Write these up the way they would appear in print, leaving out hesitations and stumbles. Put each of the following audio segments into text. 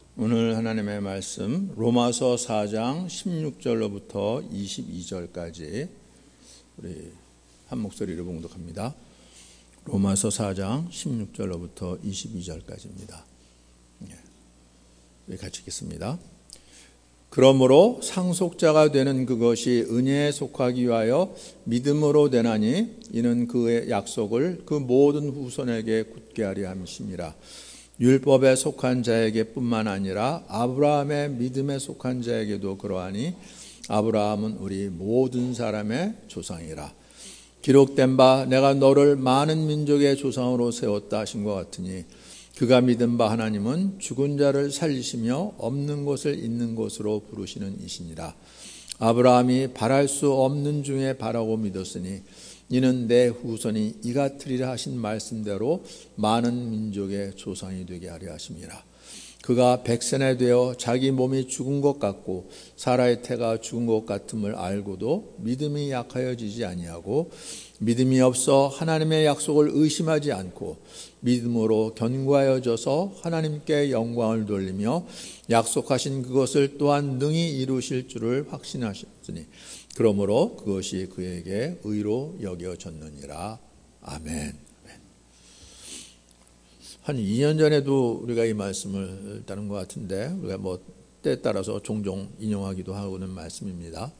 오늘 하나님의 말씀 로마서 4장 16절로부터 22절까지 우리 한 목소리로 봉독합니다. 로마서 4장 16절로부터 22절까지입니다. 같이 읽겠습니다. 그러므로 상속자가 되는 그것이 은혜에 속하기 위하여 믿음으로 되나니 이는 그의 약속을 그 모든 후손에게 굳게 하려 함이심이라. 율법에 속한 자에게 뿐만 아니라 아브라함의 믿음에 속한 자에게도 그러하니 아브라함은 우리 모든 사람의 조상이라. 기록된 바 내가 너를 많은 민족의 조상으로 세웠다 하신 것 같으니 그가 믿은 바 하나님은 죽은 자를 살리시며 없는 것을 있는 것으로 부르시는 이시니라. 아브라함이 바랄 수 없는 중에 바라고 믿었으니 이는 내 후손이 이같으리라 하신 말씀대로 많은 민족의 조상이 되게 하려 하심이라. 그가 백세나 되어 자기 몸이 죽은 것 같고 사라의 태가 죽은 것 같음을 알고도 믿음이 약하여지지 아니하고 믿음이 없어 하나님의 약속을 의심하지 않고 믿음으로 견고하여져서 하나님께 영광을 돌리며 약속하신 그것을 또한 능히 이루실 줄을 확신하셨으니 그러므로 그것이 그에게 의로 여겨졌느니라. 아멘. 한 2년 전에도 우리가 이 말씀을 따른 것 같은데 우리가 때에 따라서 종종 인용하기도 하고는 말씀입니다.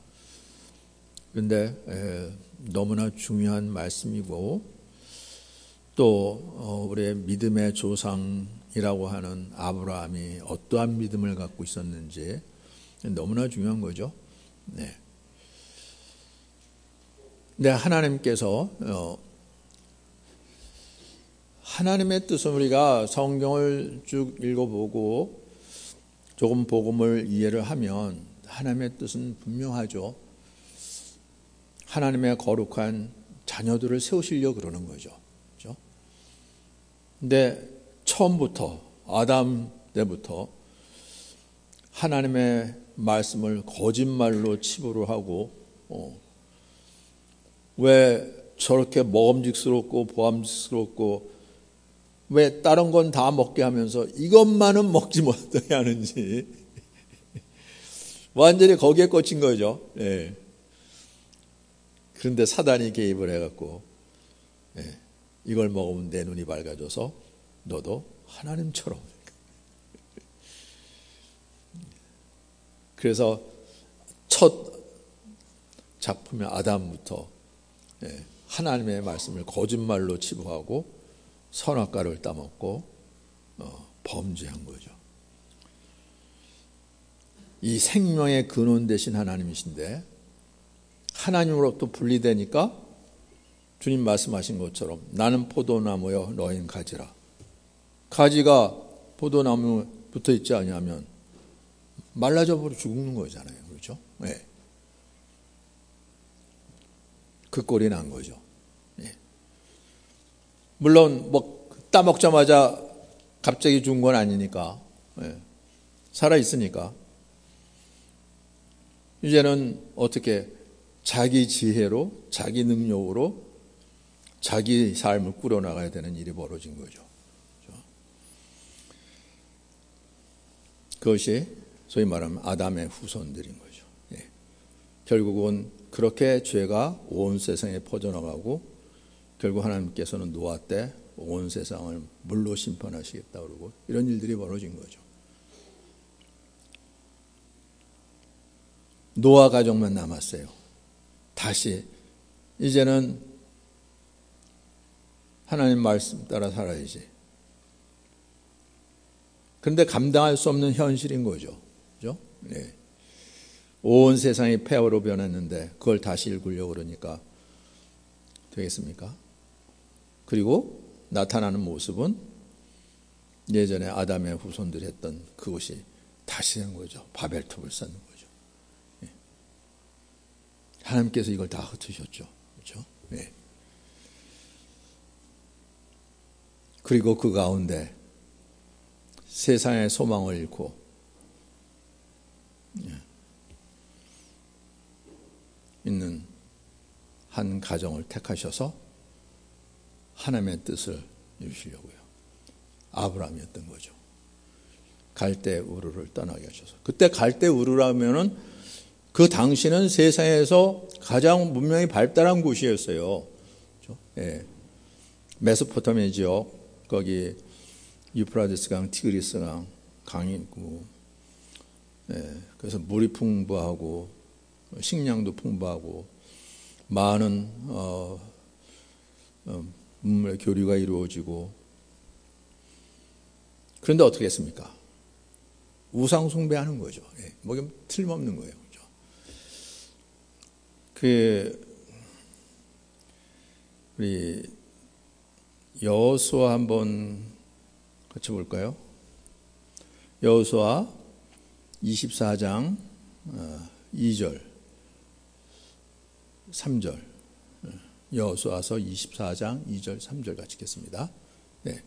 그런데 너무나 중요한 말씀이고 또 우리의 믿음의 조상이라고 하는 아브라함이 어떠한 믿음을 갖고 있었는지 너무나 중요한 거죠. 네. 근데 하나님께서 하나님의 뜻은 우리가 성경을 쭉 읽어보고 조금 복음을 이해를 하면 하나님의 뜻은 분명하죠. 하나님의 거룩한 자녀들을 세우시려고 그러는 거죠. 그렇죠? 근데 처음부터 아담 때부터 하나님의 말씀을 거짓말로 치부를 하고 왜 저렇게 먹음직스럽고 보암직스럽고 왜 다른 건 다 먹게 하면서 이것만은 먹지 못하게 하는지 완전히 거기에 꽂힌 거죠. 예. 그런데 사단이 개입을 해갖고 이걸 먹으면 내 눈이 밝아져서 너도 하나님처럼. 그래서 첫 작품의 아담부터 하나님의 말씀을 거짓말로 치부하고 선악과를 따먹고 범죄한 거죠. 이 생명의 근원 되신 하나님이신데 하나님으로부터 분리되니까 주님 말씀하신 것처럼 나는 포도나무여 너희는 가지라. 가지가 포도나무에 붙어 있지 않으면 말라져 버려 죽는 거잖아요. 그렇죠? 네. 그 꼴이 난 거죠. 네. 물론 따먹자마자 갑자기 죽은 건 아니니까 살아 있으니까 이제는 어떻게 자기 지혜로 자기 능력으로 자기 삶을 꾸려나가야 되는 일이 벌어진 거죠. 그것이 소위 말하면 아담의 후손들인 거죠. 결국은 그렇게 죄가 온 세상에 퍼져나가고 결국 하나님께서는 노아 때 온 세상을 물로 심판하시겠다 그러고 이런 일들이 벌어진 거죠. 노아 가족만 남았어요. 다시 이제는 하나님 말씀 따라 살아야지. 그런데 감당할 수 없는 현실인 거죠. 그죠? 네. 온 세상이 폐허로 변했는데 그걸 다시 읽으려고 그러니까 되겠습니까? 그리고 나타나는 모습은 예전에 아담의 후손들이 했던 그것이 다시 된 거죠. 바벨탑을 쌓는 거죠. 하나님께서 이걸 다 흩으셨죠. 그렇죠? 네. 그리고 그 가운데 세상의 소망을 잃고 있는 한 가정을 택하셔서 하나님의 뜻을 이루시려고요. 아브라함이었던 거죠. 갈대 우르를 떠나게 하셔서. 그때 갈대 우르라면은 그 당시는 세상에서 가장 문명이 발달한 곳이었어요. 그렇죠? 예. 메소포타미아 지역, 거기 유프라데스 강, 티그리스 강, 강이 있고, 예. 그래서 물이 풍부하고, 식량도 풍부하고, 많은, 문물의 교류가 이루어지고, 그런데 어떻게 했습니까? 우상 숭배하는 거죠. 예. 뭐, 틀림없는 거예요. 우리 여호수아 한번 같이 볼까요? 여호수아 24장 2절 3절 여호수아서 24장 2절 3절 같이 읽겠습니다. 네.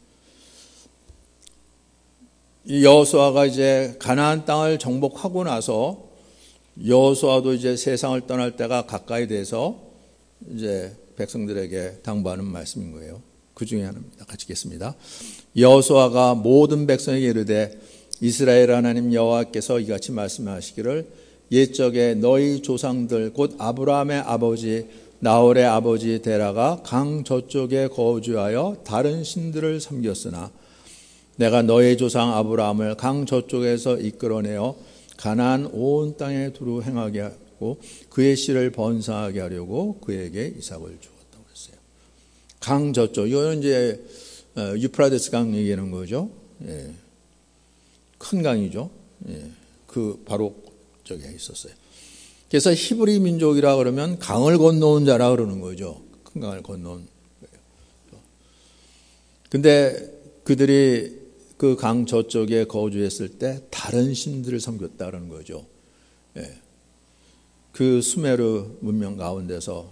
이 여호수아가 이제 가나안 땅을 정복하고 나서 여호수아도 이제 세상을 떠날 때가 가까이 돼서 이제 백성들에게 당부하는 말씀인 거예요. 그 중에 하나입니다. 같이 읽겠습니다. 여호수아가 모든 백성에게 이르되 이스라엘 하나님 여호와께서 이같이 말씀하시기를 옛적에 너희 조상들 곧 아브라함의 아버지 나홀의 아버지 데라가 강 저쪽에 거주하여 다른 신들을 섬겼으나 내가 너희 조상 아브라함을 강 저쪽에서 이끌어내어 가나안 온 땅에 두루 행하게 하고 그의 씨를 번성하게 하려고 그에게 이삭을 주었다고 했어요. 강 저쪽, 이거는 이제 유프라데스 강 얘기하는 거죠. 예. 큰 강이죠. 예. 그 바로 저기에 있었어요. 그래서 히브리 민족이라 그러면 강을 건너온 자라 그러는 거죠. 큰 강을 건너온 거예요. 근데 그들이 그 강 저쪽에 거주했을 때 다른 신들을 섬겼다는 거죠. 예. 그 수메르 문명 가운데서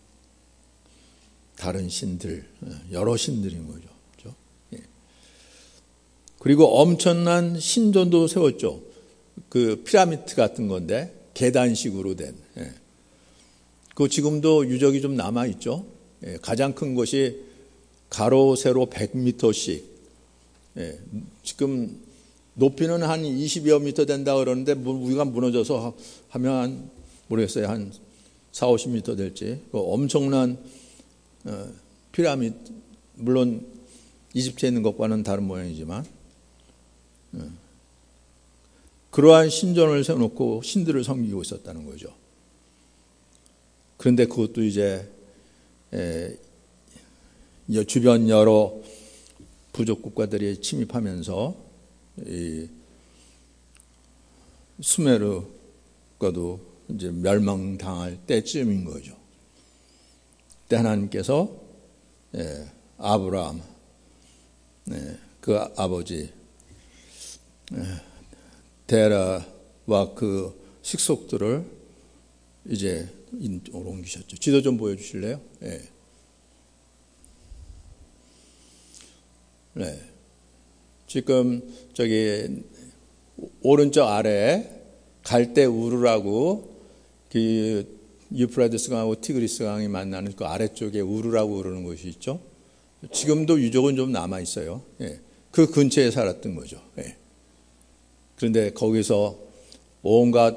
다른 신들, 여러 신들인 거죠. 그렇죠? 예. 그리고 엄청난 신전도 세웠죠. 그 피라미드 같은 건데 계단식으로 된. 예. 그 지금도 유적이 좀 남아 있죠. 예. 가장 큰 것이 가로 세로 100m씩. 예, 지금 높이는 한 20여 미터 된다 그러는데 우리가 무너져서 하면 모르겠어요. 한 4, 50미터 될지. 그 엄청난 피라미드, 물론 이집트에 있는 것과는 다른 모양이지만 그러한 신전을 세워놓고 신들을 섬기고 있었다는 거죠. 그런데 그것도 이제 주변 여러 부족 국가들이 침입하면서 이 수메르과도 이제 멸망당할 때쯤인 거죠. 그때 하나님께서 아브라함, 그 아버지 데라와 그 식속들을 이제 인쪽으로 옮기셨죠. 지도 좀 보여주실래요? 네. 네. 지금 저기 오른쪽 아래에 갈대 우르라고 그 유프라데스 강하고 티그리스 강이 만나는 그 아래쪽에 우르라고 그러는 곳이 있죠. 지금도 유적은 좀 남아 있어요. 예. 그 근처에 살았던 거죠. 예. 그런데 거기서 온갖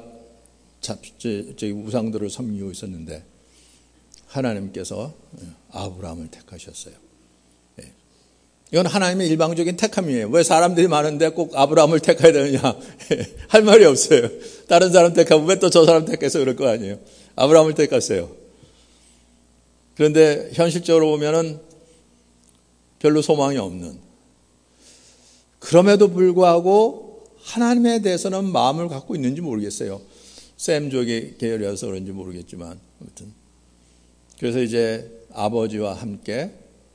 우상들을 섬기고 있었는데 하나님께서 아브라함을 택하셨어요. 이건 하나님의 일방적인 택함이에요. 왜 사람들이 많은데 꼭 아브라함을 택해야 되느냐. 할 말이 없어요. 다른 사람 택하고 왜 또 저 사람 택해서 그럴 거 아니에요. 아브라함을 택했어요. 그런데 현실적으로 보면은 별로 소망이 없는. 그럼에도 불구하고 하나님에 대해서는 마음을 갖고 있는지 모르겠어요. 셈족의 계열이어서 그런지 모르겠지만 아무튼 그래서 이제 아버지와 함께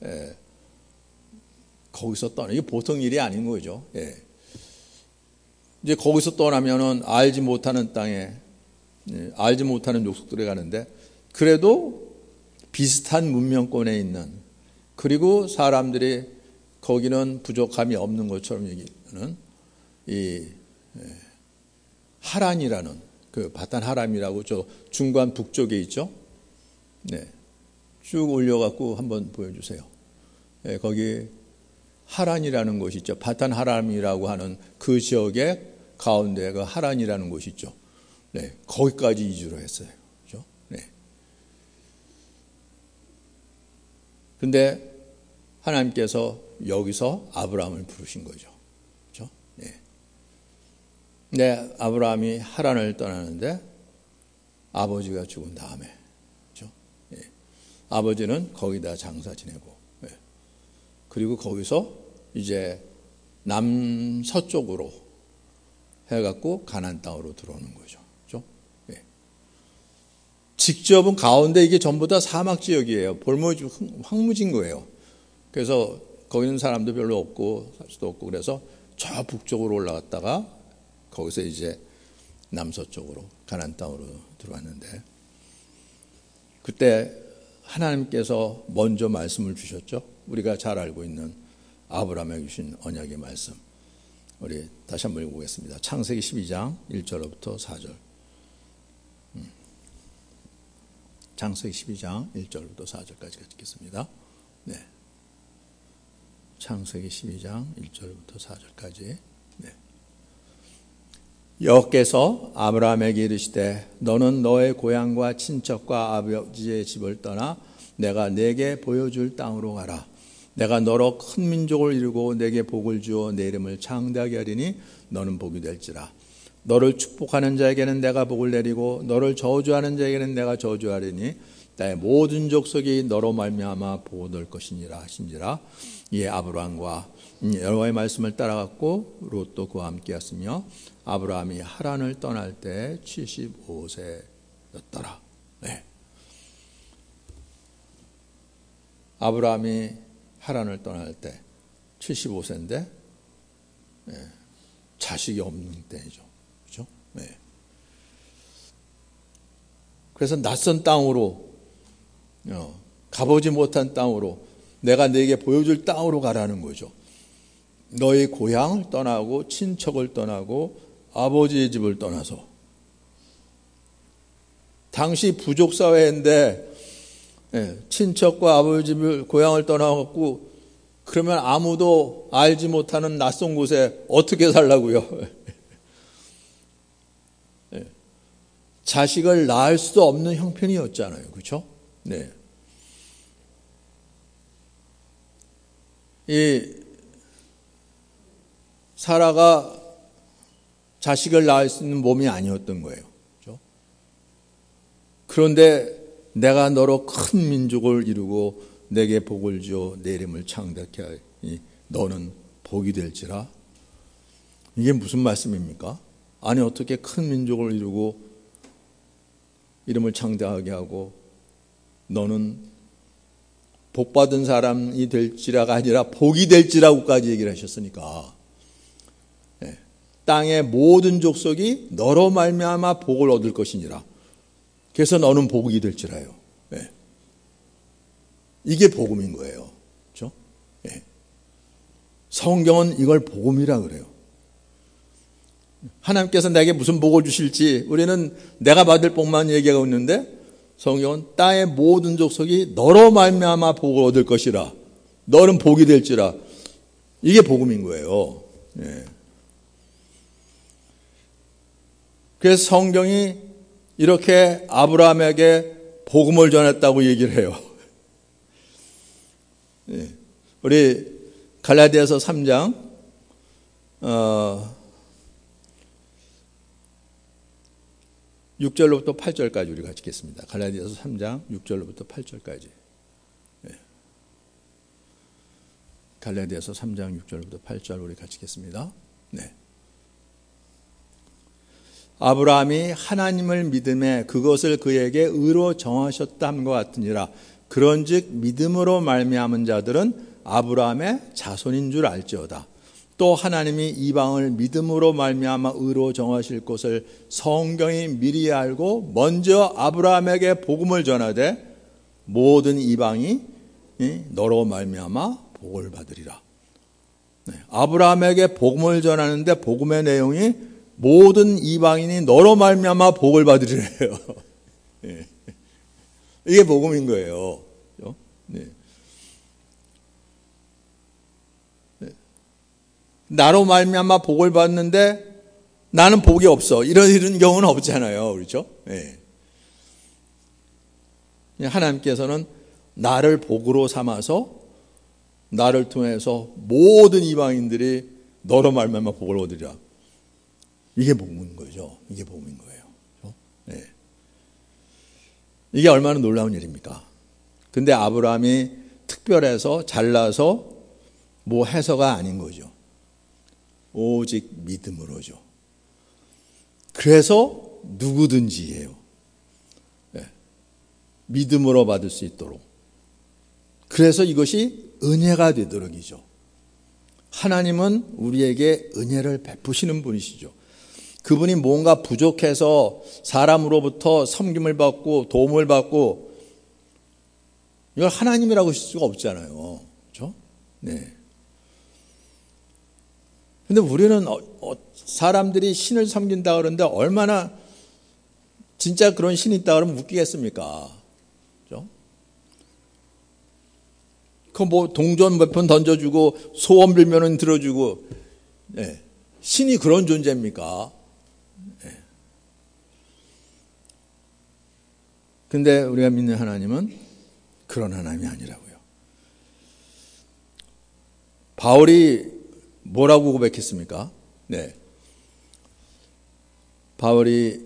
거기서 떠나. 이게 보통 일이 아닌 거죠. 예. 이제 거기서 떠나면은 알지 못하는 땅에, 알지 못하는 족속들에 가는데, 그래도 비슷한 문명권에 있는, 그리고 사람들이 거기는 부족함이 없는 것처럼 얘기하는 이 하란이라는 그 바탄 하람이라고 저 중간 북쪽에 있죠. 네. 쭉 올려갖고 한번 보여주세요. 네, 거기 하란이라는 곳이 있죠. 바탄 하람이라고 하는 그 지역의 가운데 그 하란이라는 곳이 있죠. 네, 거기까지 이주를 했어요. 그렇죠? 네. 근데 하나님께서 여기서 아브라함을 부르신 거죠. 그렇죠? 네. 근데 아브라함이 하란을 떠나는데 아버지가 죽은 다음에, 그렇죠? 네. 아버지는 거기다 장사 지내고, 네. 그리고 거기서 이제 남서쪽으로 해갖고 가나안 땅으로 들어오는 거죠. 그렇죠? 네. 직접은 가운데 이게 전부 다 사막 지역이에요. 볼모지 황무진 거예요. 그래서 거기는 사람도 별로 없고 살 수도 없고 그래서 저 북쪽으로 올라갔다가 거기서 이제 남서쪽으로 가나안 땅으로 들어왔는데 그때 하나님께서 먼저 말씀을 주셨죠. 우리가 잘 알고 있는 아브라함에게 주신 언약의 말씀. 우리 다시 한번 읽어보겠습니다. 창세기 12장 1절부터 4절. 창세기 12장 1절부터 4절까지 읽겠습니다. 네. 창세기 12장 1절부터 4절까지. 네. 여호와께서 아브라함에게 이르시되 너는 너의 고향과 친척과 아버지의 집을 떠나 내가 네게 보여줄 땅으로 가라. 내가 너로 큰 민족을 이루고 내게 복을 주어 내 이름을 창대하게 하리니 너는 복이 될지라. 너를 축복하는 자에게는 내가 복을 내리고 너를 저주하는 자에게는 내가 저주하리니 나의 모든 족속이 너로 말미암아 복을 얻을 것이니라 하신지라. 이에 아브라함과 여호와의 말씀을 따라갔고 롯도 그와 함께였으며 아브라함이 하란을 떠날 때 75세였더라. 네. 아브라함이 하란을 떠날 때 75세인데 네. 자식이 없는 때이죠. 그렇죠? 네. 그래서 낯선 땅으로 가보지 못한 땅으로 내가 네게 보여줄 땅으로 가라는 거죠. 너의 고향을 떠나고 친척을 떠나고 아버지의 집을 떠나서 당시 부족 사회인데 친척과 아버지 집을 고향을 떠나갖고 그러면 아무도 알지 못하는 낯선 곳에 어떻게 살라고요? 자식을 낳을 수 없는 형편이었잖아요. 그렇죠? 네. 이 사라가 자식을 낳을 수 있는 몸이 아니었던 거예요. 그렇죠? 그런데 내가 너로 큰 민족을 이루고 내게 복을 주어 내 이름을 창대케 하니 너는 복이 될지라. 이게 무슨 말씀입니까? 아니 어떻게 큰 민족을 이루고 이름을 창대하게 하고 너는 복받은 사람이 될지라가 아니라 복이 될지라고까지 얘기를 하셨으니까 땅의 모든 족속이 너로 말미암아 복을 얻을 것이니라. 그래서 너는 복이 될지라요. 네. 이게 복음인 거예요. 그렇죠? 네. 성경은 이걸 복음이라 그래요. 하나님께서 내게 무슨 복을 주실지 우리는 내가 받을 복만 얘기하고 있는데 성경은 땅의 모든 족속이 너로 말미암아 복을 얻을 것이라. 너는 복이 될지라. 이게 복음인 거예요. 네. 그래서 성경이 이렇게 아브라함에게 복음을 전했다고 얘기를 해요. 우리 갈라디아서 3장 6절로부터 8절까지 우리 같이 읽겠습니다. 갈라디아서 3장 6절로부터 8절까지. 갈라디아서 3장 6절부터 8절 우리 같이 읽겠습니다. 네. 아브라함이 하나님을 믿음에 그것을 그에게 의로 정하셨다 함과 같으니라. 그런즉 믿음으로 말미암은 자들은 아브라함의 자손인 줄 알지어다. 또 하나님이 이방을 믿음으로 말미암아 의로 정하실 것을 성경이 미리 알고 먼저 아브라함에게 복음을 전하되 모든 이방이 너로 말미암아 복을 받으리라. 아브라함에게 복음을 전하는데 복음의 내용이 모든 이방인이 너로 말미암아 복을 받으리래요. 이게 복음인 거예요. 네. 나로 말미암아 복을 받는데 나는 복이 없어. 이런 경우는 없잖아요. 그렇죠? 예. 하나님께서는 나를 복으로 삼아서 나를 통해서 모든 이방인들이 너로 말미암아 복을 얻으리라. 이게 복인 거죠. 이게 복인 거예요. 그렇죠? 예. 이게 얼마나 놀라운 일입니까? 근데 아브라함이 특별해서 잘나서 뭐 해서가 아닌 거죠. 오직 믿음으로죠. 그래서 누구든지예요. 네. 믿음으로 받을 수 있도록. 그래서 이것이 은혜가 되도록이죠. 하나님은 우리에게 은혜를 베푸시는 분이시죠. 그분이 뭔가 부족해서 사람으로부터 섬김을 받고 도움을 받고 이걸 하나님이라고 할 수가 없잖아요. 그렇죠? 네. 근데 우리는 사람들이 신을 섬긴다 그러는데 얼마나 진짜 그런 신이 있다 그러면 웃기겠습니까? 그렇죠? 그 뭐 동전 몇 번 던져주고 소원 빌면은 들어주고, 네. 신이 그런 존재입니까? 네. 근데 우리가 믿는 하나님은 그런 하나님이 아니라고요. 바울이 뭐라고 고백했습니까? 네. 바울이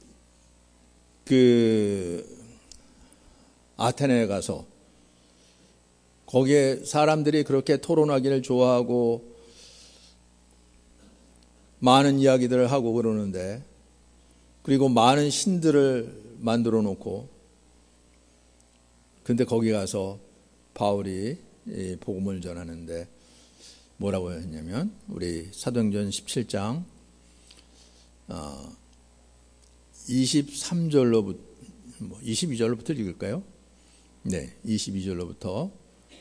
아테네에 가서 거기에 사람들이 그렇게 토론하기를 좋아하고 많은 이야기들을 하고 그러는데, 그리고 많은 신들을 만들어 놓고, 근데 거기 가서 바울이 복음을 전하는데 뭐라고 했냐면, 우리 사도행전 17장 23절로부터 22절로부터 읽을까요? 네, 22절로부터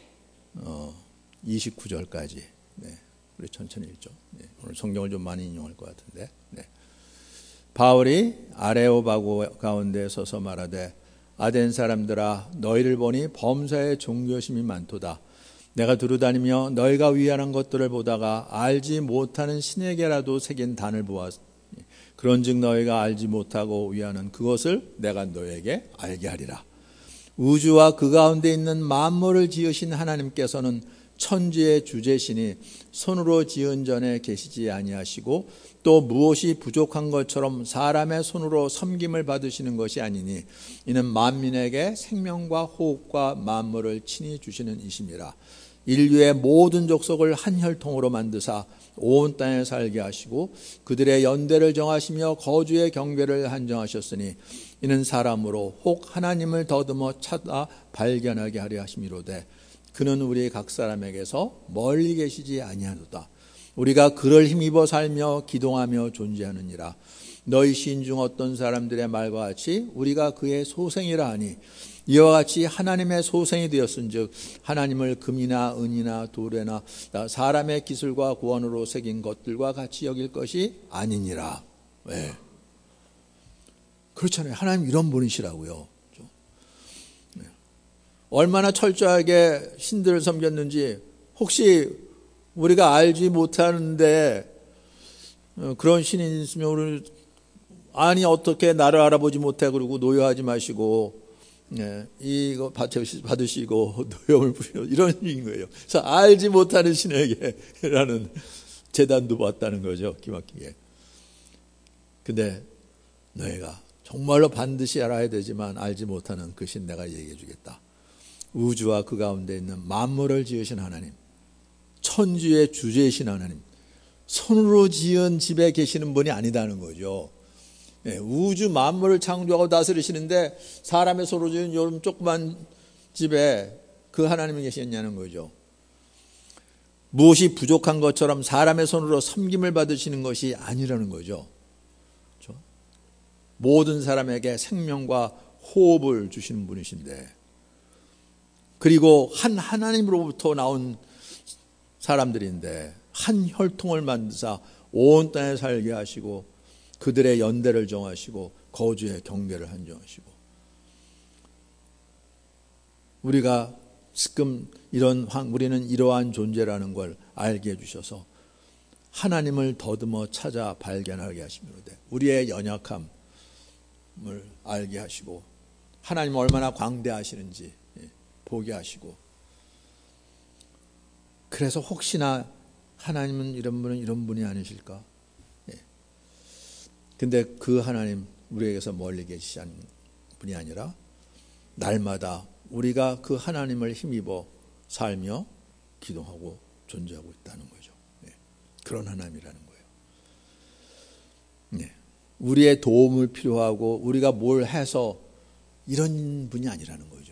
29절까지. 네, 우리 천천히 읽죠. 네, 오늘 성경을 좀 많이 인용할 것 같은데. 네. 바울이 아레오바고 가운데 서서 말하되, 아덴 사람들아, 너희를 보니 범사에 종교심이 많도다. 내가 두루다니며 너희가 위안한 것들을 보다가 알지 못하는 신에게라도 새긴 단을 보았으니 그런즉 너희가 알지 못하고 위하는 그것을 내가 너희에게 알게 하리라. 우주와 그 가운데 있는 만물을 지으신 하나님께서는 천지의 주제시니 손으로 지은 전에 계시지 아니하시고 또 무엇이 부족한 것처럼 사람의 손으로 섬김을 받으시는 것이 아니니 이는 만민에게 생명과 호흡과 만물을 친히 주시는 이심이라. 인류의 모든 족속을 한 혈통으로 만드사 온 땅에 살게 하시고 그들의 연대를 정하시며 거주의 경계를 한정하셨으니 이는 사람으로 혹 하나님을 더듬어 찾아 발견하게 하려 하심이로되 그는 우리 각 사람에게서 멀리 계시지 아니하도다. 우리가 그를 힘입어 살며 기동하며 존재하느니라. 너희 시인 중 어떤 사람들의 말과 같이 우리가 그의 소생이라 하니 이와 같이 하나님의 소생이 되었은즉 하나님을 금이나 은이나 돌에나 사람의 기술과 구원으로 새긴 것들과 같이 여길 것이 아니니라. 왜? 그렇잖아요. 하나님 이런 분이시라고요. 얼마나 철저하게 신들을 섬겼는지 혹시 우리가 알지 못하는데 그런 신이 있으면 우리 아니 어떻게 나를 알아보지 못해 그러고 노여하지 마시고 이거 받으시고 노여움을 부리고 이런 얘기인 거예요. 그래서 알지 못하는 신에게라는 제단도 받다는 거죠. 기막히게. 근데 너희가 정말로 반드시 알아야 되지만 알지 못하는 그 신 내가 얘기해 주겠다. 우주와 그 가운데 있는 만물을 지으신 하나님, 천지의 주제이신 하나님, 손으로 지은 집에 계시는 분이 아니다는 거죠. 우주 만물을 창조하고 다스리시는데 사람의 손으로 지은 요런 조그만 집에 그 하나님이 계시냐는 거죠. 무엇이 부족한 것처럼 사람의 손으로 섬김을 받으시는 것이 아니라는 거죠. 그렇죠? 모든 사람에게 생명과 호흡을 주시는 분이신데, 그리고 한 하나님으로부터 나온 사람들인데 한 혈통을 만드사 온 땅에 살게 하시고 그들의 연대를 정하시고 거주의 경계를 한정하시고, 우리가 지금 우리는 이러한 존재라는 걸 알게 해주셔서 하나님을 더듬어 찾아 발견하게 하시면로되 우리의 연약함을 알게 하시고 하나님 얼마나 광대하시는지 보게 하시고, 그래서 혹시나 하나님은 이런 분이 아니실까? 근데 그 하나님 우리에게서 멀리 계시지 않는 분이 아니라 날마다 우리가 그 하나님을 힘입어 살며 기도하고 존재하고 있다는 거죠. 그런 하나님이라는 거예요. 우리의 도움을 필요하고 우리가 뭘 해서 이런 분이 아니라는 거죠.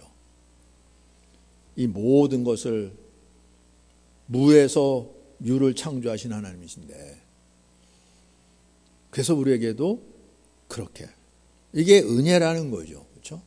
이 모든 것을 무에서 유를 창조하신 하나님이신데, 그래서 우리에게도 그렇게, 이게 은혜라는 거죠. 그렇죠?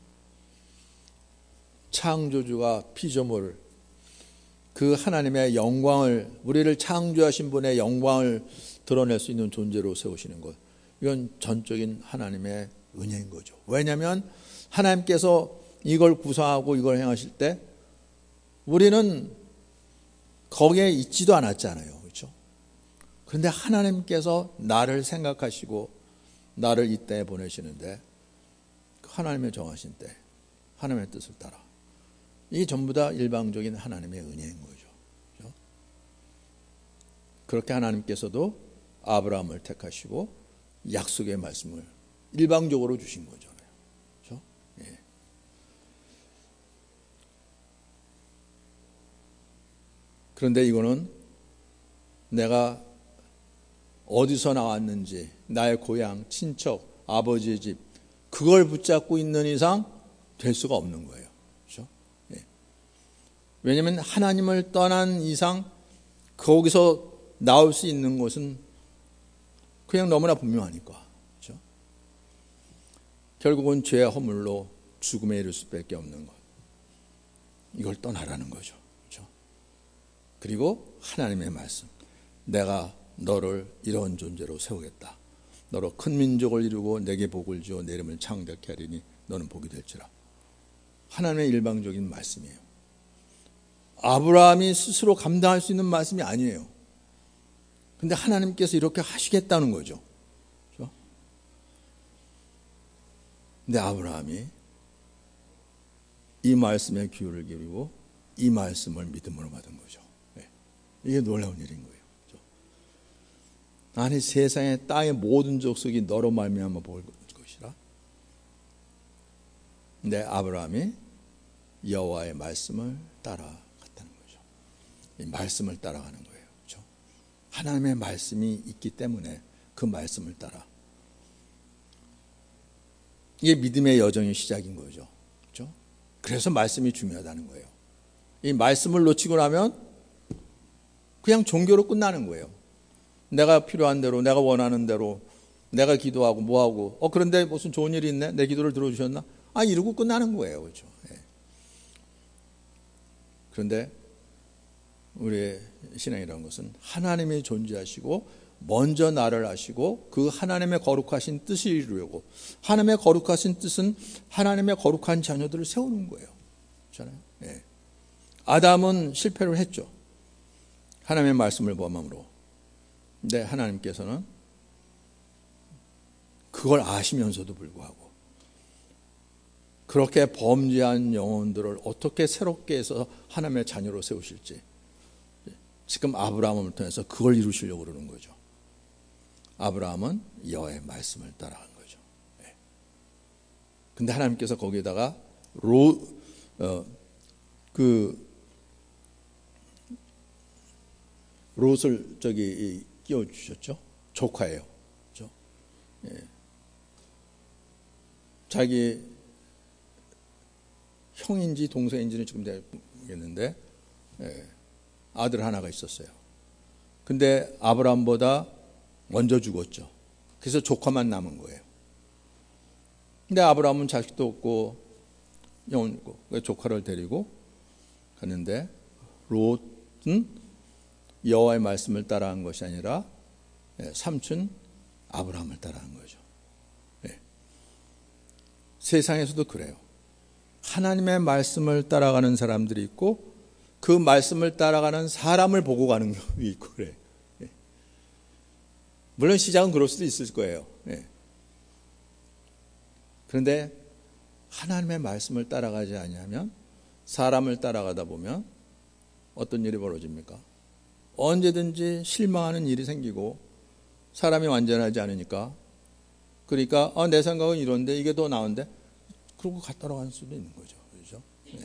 창조주가 피조물, 그 하나님의 영광을, 우리를 창조하신 분의 영광을 드러낼 수 있는 존재로 세우시는 것, 이건 전적인 하나님의 은혜인 거죠. 왜냐하면 하나님께서 이걸 구성하고 이걸 행하실 때 우리는 거기에 있지도 않았잖아요. 그렇죠? 그런데 하나님께서 나를 생각하시고 나를 이 땅에 보내시는데, 하나님의 정하신 때 하나님의 뜻을 따라, 이게 전부 다 일방적인 하나님의 은혜인 거죠. 그렇죠? 그렇게 하나님께서도 아브라함을 택하시고 약속의 말씀을 일방적으로 주신 거잖아요. 그렇죠? 예. 그런데 이거는 내가 어디서 나왔는지, 나의 고향, 친척, 아버지의 집, 그걸 붙잡고 있는 이상 될 수가 없는 거예요. 그렇죠? 예. 왜냐하면 하나님을 떠난 이상 거기서 나올 수 있는 것은 그냥 너무나 분명하니까. 그렇죠? 결국은 죄의 허물로 죽음에 이를 수밖에 없는 것, 이걸 떠나라는 거죠. 그렇죠? 그리고 하나님의 말씀, 내가 너를 이런 존재로 세우겠다. 너로 큰 민족을 이루고 내게 복을 주어 내 이름을 창대케 하리니 너는 복이 될지라. 하나님의 일방적인 말씀이에요. 아브라함이 스스로 감당할 수 있는 말씀이 아니에요. 근데 하나님께서 이렇게 하시겠다는 거죠. 그렇죠? 근데 아브라함이 이 말씀에 귀를 기울이고 이 말씀을 믿음으로 받은 거죠. 이게 놀라운 일인 거예요. 그렇죠? 아니, 세상의 땅의 모든 족속이 너로 말미암아 볼 것이라. 근데 아브라함이 여호와의 말씀을 따라갔다는 거죠. 이 말씀을 따라가는 거예요. 그렇죠? 하나님의 말씀이 있기 때문에 그 말씀을 따라, 이게 믿음의 여정의 시작인 거죠. 그렇죠? 그래서 말씀이 중요하다는 거예요. 이 말씀을 놓치고 나면 그냥 종교로 끝나는 거예요. 내가 필요한 대로, 내가 원하는 대로 내가 기도하고 뭐하고, 그런데 무슨 좋은 일이 있네? 내 기도를 들어주셨나? 이러고 끝나는 거예요. 그렇죠? 그런데 우리의 신앙이라는 것은 하나님이 존재하시고 먼저 나를 아시고 그 하나님의 거룩하신 뜻을 이루려고, 하나님의 거룩하신 뜻은 하나님의 거룩한 자녀들을 세우는 거예요. 그렇잖아요? 아담은 실패를 했죠. 하나님의 말씀을 범함으로. 근데 하나님께서는 그걸 아시면서도 불구하고 그렇게 범죄한 영혼들을 어떻게 새롭게 해서 하나님의 자녀로 세우실지, 지금 아브라함을 통해서 그걸 이루시려고 그러는 거죠. 아브라함은 여호와의 말씀을 따라간 거죠. 근데 하나님께서 거기에다가 롯을 끼워 주셨죠. 조카예요. 그렇죠? 자기 형인지 동생인지는 지금 모르겠는데 아들 하나가 있었어요. 근데 아브라함보다 먼저 죽었죠. 그래서 조카만 남은 거예요. 근데 아브라함은 자식도 없고 영혼 없고 조카를 데리고 갔는데, 롯은 여호와의 말씀을 따라한 것이 아니라 삼촌 아브라함을 따라한 거죠. 세상에서도 그래요. 하나님의 말씀을 따라가는 사람들이 있고 그 말씀을 따라가는 사람을 보고 가는 경우도 있고 그래요. 물론 시작은 그럴 수도 있을 거예요. 예. 그런데 하나님의 말씀을 따라가지 아니하면, 사람을 따라가다 보면 어떤 일이 벌어집니까? 언제든지 실망하는 일이 생기고, 사람이 완전하지 않으니까, 그러니까 내 생각은 이런데 이게 더 나은데, 그러고 따라가는 수도 있는 거죠. 그렇죠? 네.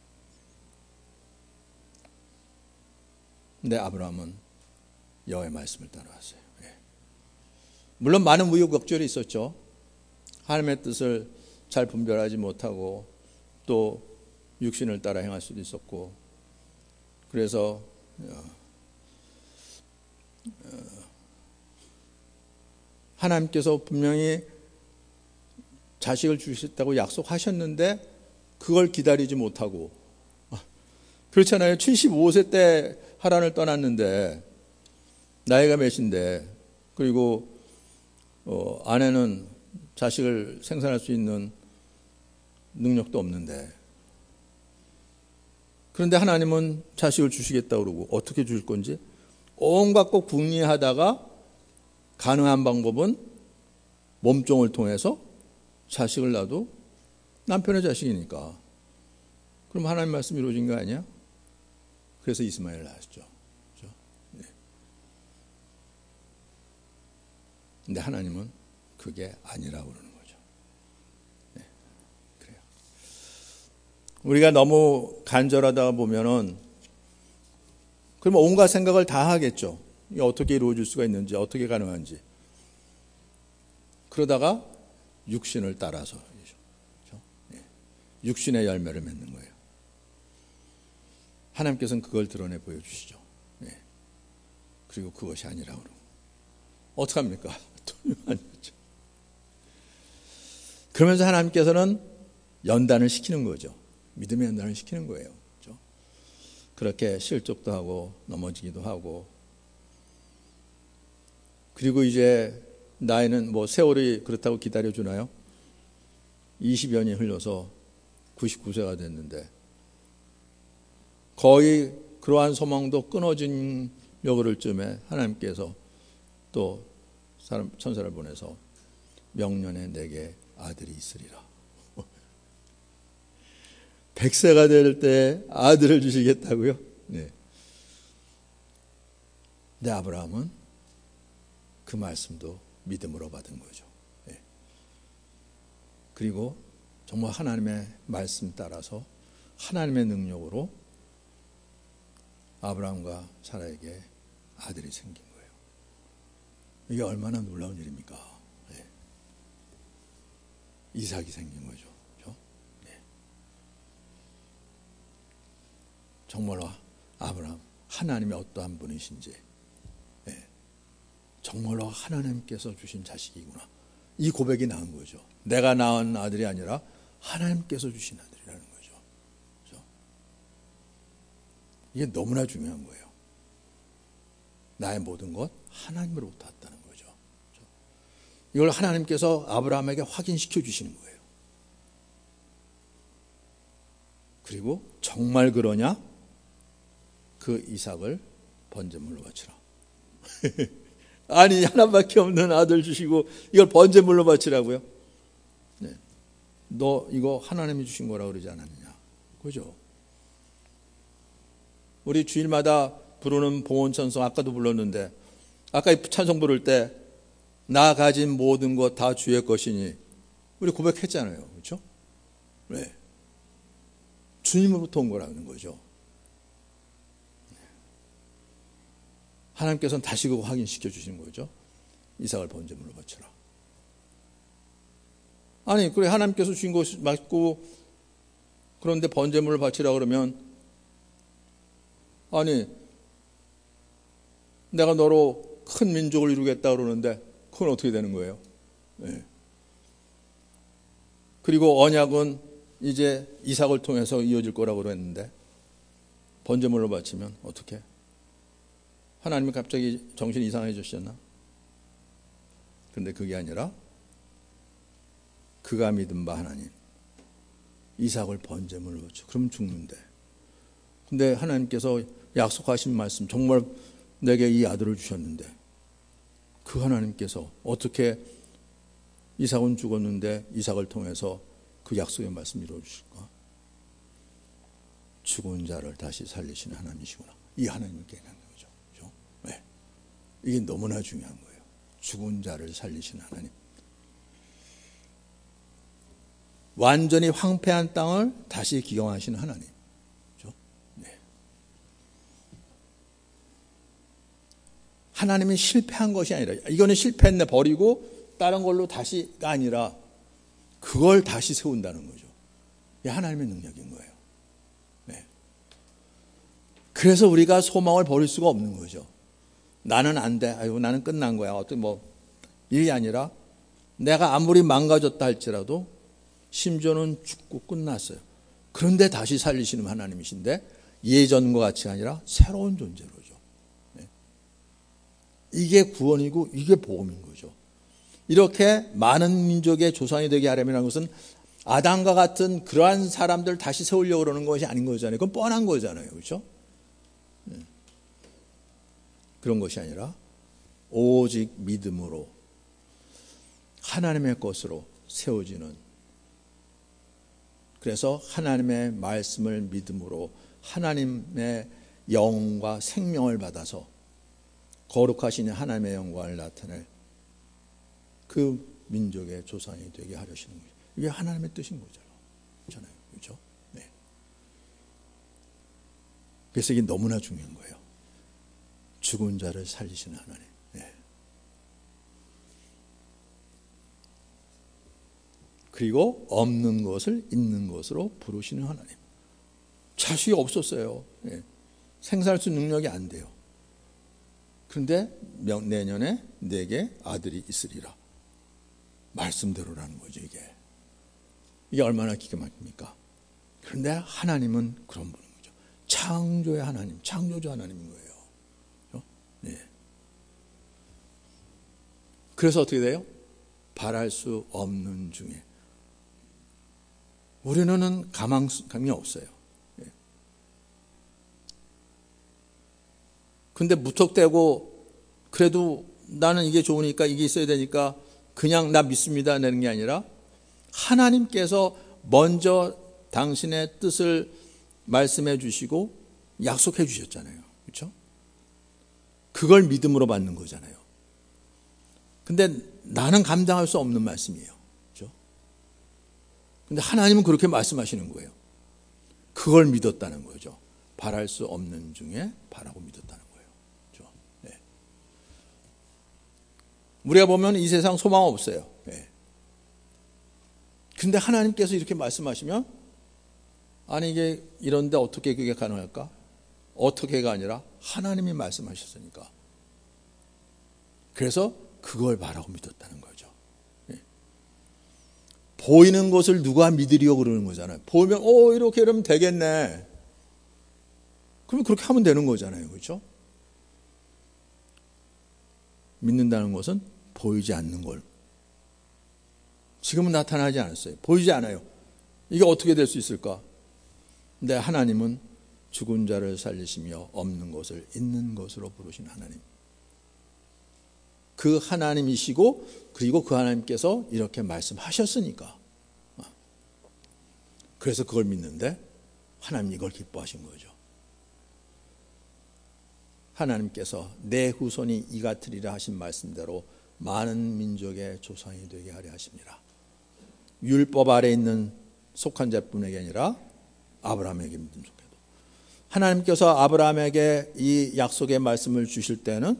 근데 아브라함은 여호와의 말씀을 따라왔어요. 네. 물론 많은 우여곡절이 있었죠. 하나님의 뜻을 잘 분별하지 못하고 또 육신을 따라 행할 수도 있었고, 그래서 하나님께서 분명히 자식을 주시겠다고 약속하셨는데 그걸 기다리지 못하고, 그렇잖아요. 75세 때 하란을 떠났는데 나이가 몇인데, 그리고 아내는 자식을 생산할 수 있는 능력도 없는데, 그런데 하나님은 자식을 주시겠다고 그러고 어떻게 줄 건지 온갖 것 궁리하다가 가능한 방법은 몸종을 통해서 자식을 낳아도 남편의 자식이니까 그럼 하나님 말씀이 이루어진 거 아니야? 그래서 이스마엘을 낳았죠. 그렇죠? 네. 근데 하나님은 그게 아니라고 그러는 거죠. 네. 그래요. 우리가 너무 간절하다 보면은 그러면 온갖 생각을 다 하겠죠. 이게 어떻게 이루어질 수가 있는지, 어떻게 가능한지. 그러다가 육신을 따라서, 그렇죠? 네. 육신의 열매를 맺는 거예요. 하나님께서는 그걸 드러내 보여주시죠. 네. 그리고 그것이 아니라고 그러고 어떡합니까? 돈이 아니죠. 그러면서 하나님께서는 연단을 시키는 거죠. 믿음의 연단을 시키는 거예요. 그렇죠? 그렇게 실족도 하고 넘어지기도 하고, 그리고 이제 나이는 뭐 세월이 그렇다고 기다려주나요? 20여 년이 흘러서 99세가 됐는데 거의 그러한 소망도 끊어진 여그럴 쯤에 하나님께서 또 천사를 보내서 명년에 내게 아들이 있으리라. 100세가 될 때 아들을 주시겠다고요? 네. 근데 아브라함은 그 말씀도 믿음으로 받은 거죠. 네. 그리고 정말 하나님의 말씀 따라서 하나님의 능력으로 아브라함과 사라에게 아들이 생긴 거예요. 이게 얼마나 놀라운 일입니까? 네. 이삭이 생긴 거죠. 그렇죠? 네. 정말로 아브라함, 하나님이 어떠한 분이신지, 네. 정말로 하나님께서 주신 자식이구나. 이 고백이 나은 거죠. 내가 낳은 아들이 아니라 하나님께서 주신 아들이라는 거죠. 그렇죠? 이게 너무나 중요한 거예요. 나의 모든 것 하나님으로부터 왔다는 거죠. 그렇죠? 이걸 하나님께서 아브라함에게 확인시켜 주시는 거예요. 그리고 정말 그러냐? 그 이삭을 번제물로 바치라. 아니, 하나밖에 없는 아들 주시고 이걸 번제물로 바치라고요? 네. 너 이거 하나님이 주신 거라고 그러지 않았느냐? 그죠? 우리 주일마다 부르는 봉헌찬송, 아까도 불렀는데, 아까 찬송 부를 때 나 가진 모든 것 다 주의 것이니 우리 고백했잖아요. 그렇죠? 네. 주님으로부터 온 거라는 거죠. 하나님께서는 다시 그거 확인시켜 주시는 거죠. 이삭을 번제물로 바치라. 아니, 그래, 하나님께서 주신 것이 맞고, 그런데 번제물을 바치라 그러면, 아니, 내가 너로 큰 민족을 이루겠다 그러는데, 그건 어떻게 되는 거예요? 네. 그리고 언약은 이제 이삭을 통해서 이어질 거라고 그랬는데, 번제물로 바치면 어떻게? 하나님이 갑자기 정신이 이상해지셨나? 그런데 그게 아니라 그가 믿은 바 하나님, 이삭을 번제물로 바쳐. 그럼 죽는데. 근데 하나님께서 약속하신 말씀, 정말 내게 이 아들을 주셨는데 그 하나님께서 어떻게 이삭은 죽었는데 이삭을 통해서 그 약속의 말씀 이루어주실까? 죽은 자를 다시 살리시는 하나님이시구나. 이 하나님을 깨닫는 거죠. 그렇죠? 네. 이게 너무나 중요한 거예요. 죽은 자를 살리시는 하나님. 완전히 황폐한 땅을 다시 기경하시는 하나님. 그렇죠? 네. 하나님이 실패한 것이 아니라, 이거는 실패했네 버리고 다른 걸로 다시가 아니라 그걸 다시 세운다는 거죠. 이게 하나님의 능력인 거예요. 네. 그래서 우리가 소망을 버릴 수가 없는 거죠. 나는 안 돼. 아이고, 나는 끝난 거야. 어떤 이게 아니라 내가 아무리 망가졌다 할지라도 심지어는 죽고 끝났어요. 그런데 다시 살리시는 하나님이신데 예전과 같이 아니라 새로운 존재로죠. 네. 이게 구원이고 이게 복음인 거죠. 이렇게 많은 민족의 조상이 되게 하려면 것은 아담과 같은 그러한 사람들 다시 세우려고 그러는 것이 아닌 거잖아요. 그건 뻔한 거잖아요. 그렇죠? 네. 그런 것이 아니라 오직 믿음으로 하나님의 것으로 세워지는, 그래서 하나님의 말씀을 믿음으로 하나님의 영과 생명을 받아서 거룩하신 하나님의 영광을 나타낼 그 민족의 조상이 되게 하려시는 거예요. 이게 하나님의 뜻인 거잖아요. 그렇죠? 네. 그래서 이게 너무나 중요한 거예요. 죽은 자를 살리시는 하나님. 네. 그리고 없는 것을 있는 것으로 부르시는 하나님. 자식이 없었어요. 네. 생살수 능력이 안 돼요. 그런데 내년에 내게 아들이 있으리라. 말씀대로라는 거죠, 이게. 이게 얼마나 기가 막힙니까? 그런데 하나님은 그런 분인 거죠. 창조의 하나님, 창조주 하나님인 거예요. 그렇죠? 네. 그래서 어떻게 돼요? 바랄 수 없는 중에. 우리는 가망감이 없어요. 네. 근데 무턱대고 그래도 나는 이게 좋으니까 이게 있어야 되니까 그냥 나 믿습니다 내는 게 아니라 하나님께서 먼저 당신의 뜻을 말씀해 주시고 약속해 주셨잖아요. 그렇죠? 그걸 믿음으로 받는 거잖아요. 근데 나는 감당할 수 없는 말씀이에요. 그렇죠? 근데 하나님은 그렇게 말씀하시는 거예요. 그걸 믿었다는 거죠. 바랄 수 없는 중에 바라고 믿었다는 거예요. 그렇죠? 네. 우리가 보면 이 세상 소망 없어요. 네. 근데 하나님께서 이렇게 말씀하시면, 아니 이게 이런데 어떻게 그게 가능할까? 어떻게가 아니라 하나님이 말씀하셨으니까. 그래서 그걸 바라고 믿었다는 거죠. 네. 보이는 것을 누가 믿으려고 그러는 거잖아요. 보면 이렇게 이러면 되겠네. 그러면 그렇게 하면 되는 거잖아요. 그렇죠? 믿는다는 것은 보이지 않는 걸. 지금은 나타나지 않았어요. 보이지 않아요. 이게 어떻게 될 수 있을까? 근데 하나님은 죽은 자를 살리시며 없는 것을 있는 것으로 부르신 하나님. 그 하나님이시고 그리고 그 하나님께서 이렇게 말씀하셨으니까. 그래서 그걸 믿는데 하나님이 이걸 기뻐하신 거죠. 하나님께서 내 후손이 이 같으리라 하신 말씀대로 많은 민족의 조상이 되게 하려 하십니다. 율법 아래 있는 속한 자뿐에게 아니라 아브라함에게 믿음 속해도. 하나님께서 아브라함에게 이 약속의 말씀을 주실 때는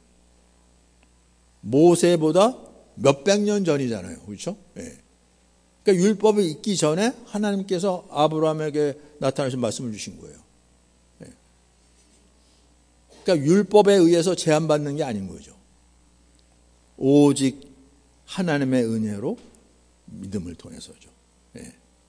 모세보다 몇백 년 전이잖아요. 그렇죠? 네. 그러니까 율법이 있기 전에 하나님께서 아브라함에게 나타나신 말씀을 주신 거예요. 네. 그러니까 율법에 의해서 제한받는 게 아닌 거죠. 오직 하나님의 은혜로 믿음을 통해서죠. 네.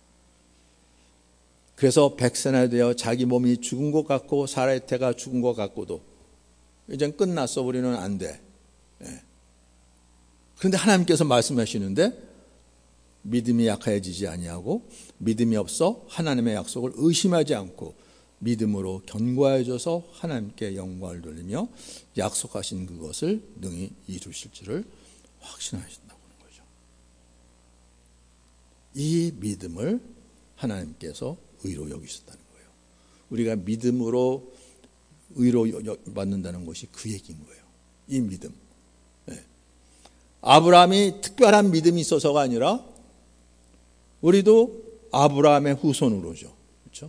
그래서 백세나 되어 자기 몸이 죽은 것 같고 사라의 태가 죽은 것 같고도 이젠 끝났어, 우리는 안 돼. 네. 그런데 하나님께서 말씀하시는데 믿음이 약해지지 아니하고 믿음이 없어 하나님의 약속을 의심하지 않고 믿음으로 견고해져서 하나님께 영광을 돌리며 약속하신 그것을 능히 이루실 줄을 확신하신다고 하는 거죠. 이 믿음을 하나님께서 의로 여기셨다는 거예요. 우리가 믿음으로 의로 받는다는 것이 그 얘기인 거예요. 이 믿음. 네. 아브라함이 특별한 믿음이 있어서가 아니라 우리도 아브라함의 후손으로죠. 그렇죠?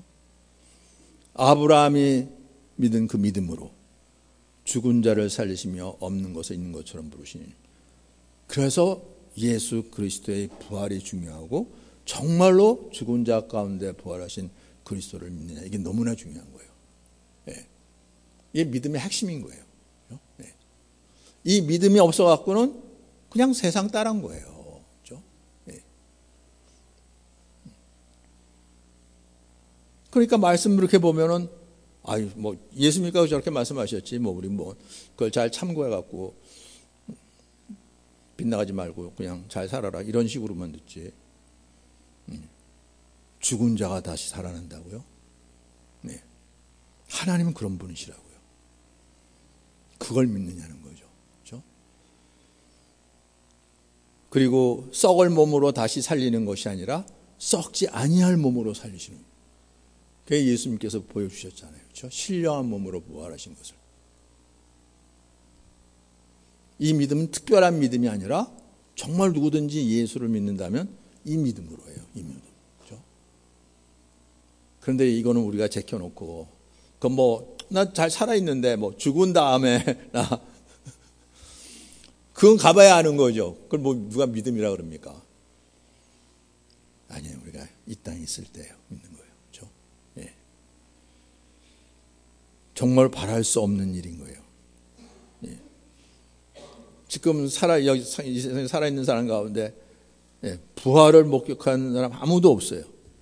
아브라함이 믿은 그 믿음으로 죽은 자를 살리시며 없는 것을 있는 것처럼 부르시니, 그래서 예수 그리스도의 부활이 중요하고 정말로 죽은 자 가운데 부활하신 그리스도를 믿느냐, 이게 너무나 중요한 거예요. 네. 이게 믿음의 핵심인 거예요. 네. 이 믿음이 없어갖고는 그냥 세상 따라한 거예요. 그렇죠? 네. 그러니까 말씀 이렇게 보면은, 아유, 뭐, 예수님께서 저렇게 말씀하셨지, 뭐, 우리 뭐, 그걸 잘 참고해갖고, 빗나가지 말고 그냥 잘 살아라, 이런 식으로만 듣지. 죽은 자가 다시 살아난다고요? 네. 하나님은 그런 분이시라고요. 그걸 믿느냐는 거죠. 그렇죠? 그리고 썩을 몸으로 다시 살리는 것이 아니라 썩지 아니할 몸으로 살리시는, 그게 예수님께서 보여주셨잖아요. 그렇죠? 신령한 몸으로 부활하신 것을. 이 믿음은 특별한 믿음이 아니라 정말 누구든지 예수를 믿는다면 이 믿음으로 해요. 이 믿음. 그렇죠? 그런데 이거는 우리가 제껴놓고, 그 뭐, 나 잘 살아있는데, 뭐, 죽은 다음에, 그건 가봐야 아는 거죠. 그걸 뭐, 누가 믿음이라 그럽니까? 아니에요. 우리가 이 땅에 있을 때 믿는 거예요. 그렇죠? 예. 정말 바랄 수 없는 일인 거예요. 예. 지금 여기 이 세상에 살아있는 사람 가운데, 예, 부활을 목격하는 사람 아무도 없어요.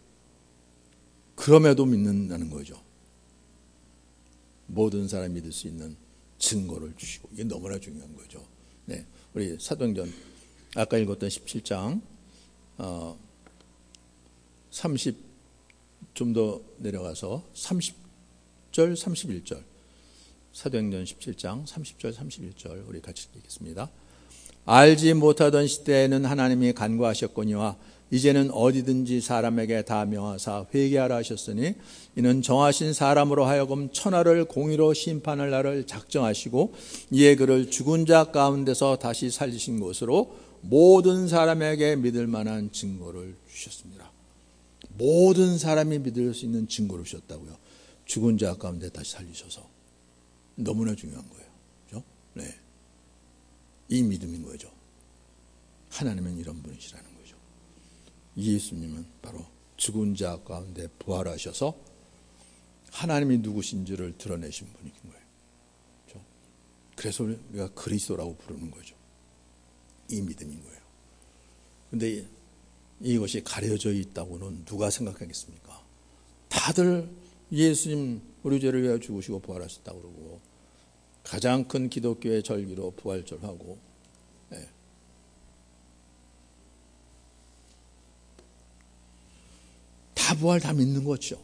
그럼에도 믿는다는 거죠. 모든 사람이 믿을 수 있는 증거를 주시고, 이게 너무나 중요한 거죠. 네, 우리 사도행전 아까 읽었던 17장 30, 좀 더 내려가서 30절 31절, 사도행전 17장 30절 31절 우리 같이 읽겠습니다. 알지 못하던 시대에는 하나님이 간구하셨거니와 이제는 어디든지 사람에게 다 명하사 회개하라 하셨으니, 이는 정하신 사람으로 하여금 천하를 공의로 심판할 날을 작정하시고 이에 그를 죽은 자 가운데서 다시 살리신 것으로 모든 사람에게 믿을 만한 증거를 주셨습니다. 모든 사람이 믿을 수 있는 증거를 주셨다고요. 죽은 자 가운데 다시 살리셔서. 너무나 중요한 거예요. 그렇죠? 네. 이 믿음인 거죠. 하나님은 이런 분이시라는 거죠. 예수님은 바로 죽은 자 가운데 부활하셔서 하나님이 누구신지를 드러내신 분인 거예요. 그렇죠? 그래서 우리가 그리스도라고 부르는 거죠. 이 믿음인 거예요. 그런데 이것이 가려져 있다고는 누가 생각하겠습니까? 다들 예수님 우리 죄를 위하여 죽으시고 부활하셨다고 그러고, 가장 큰 기독교의 절기로 부활절하고, 네. 다 부활 다 믿는 거죠.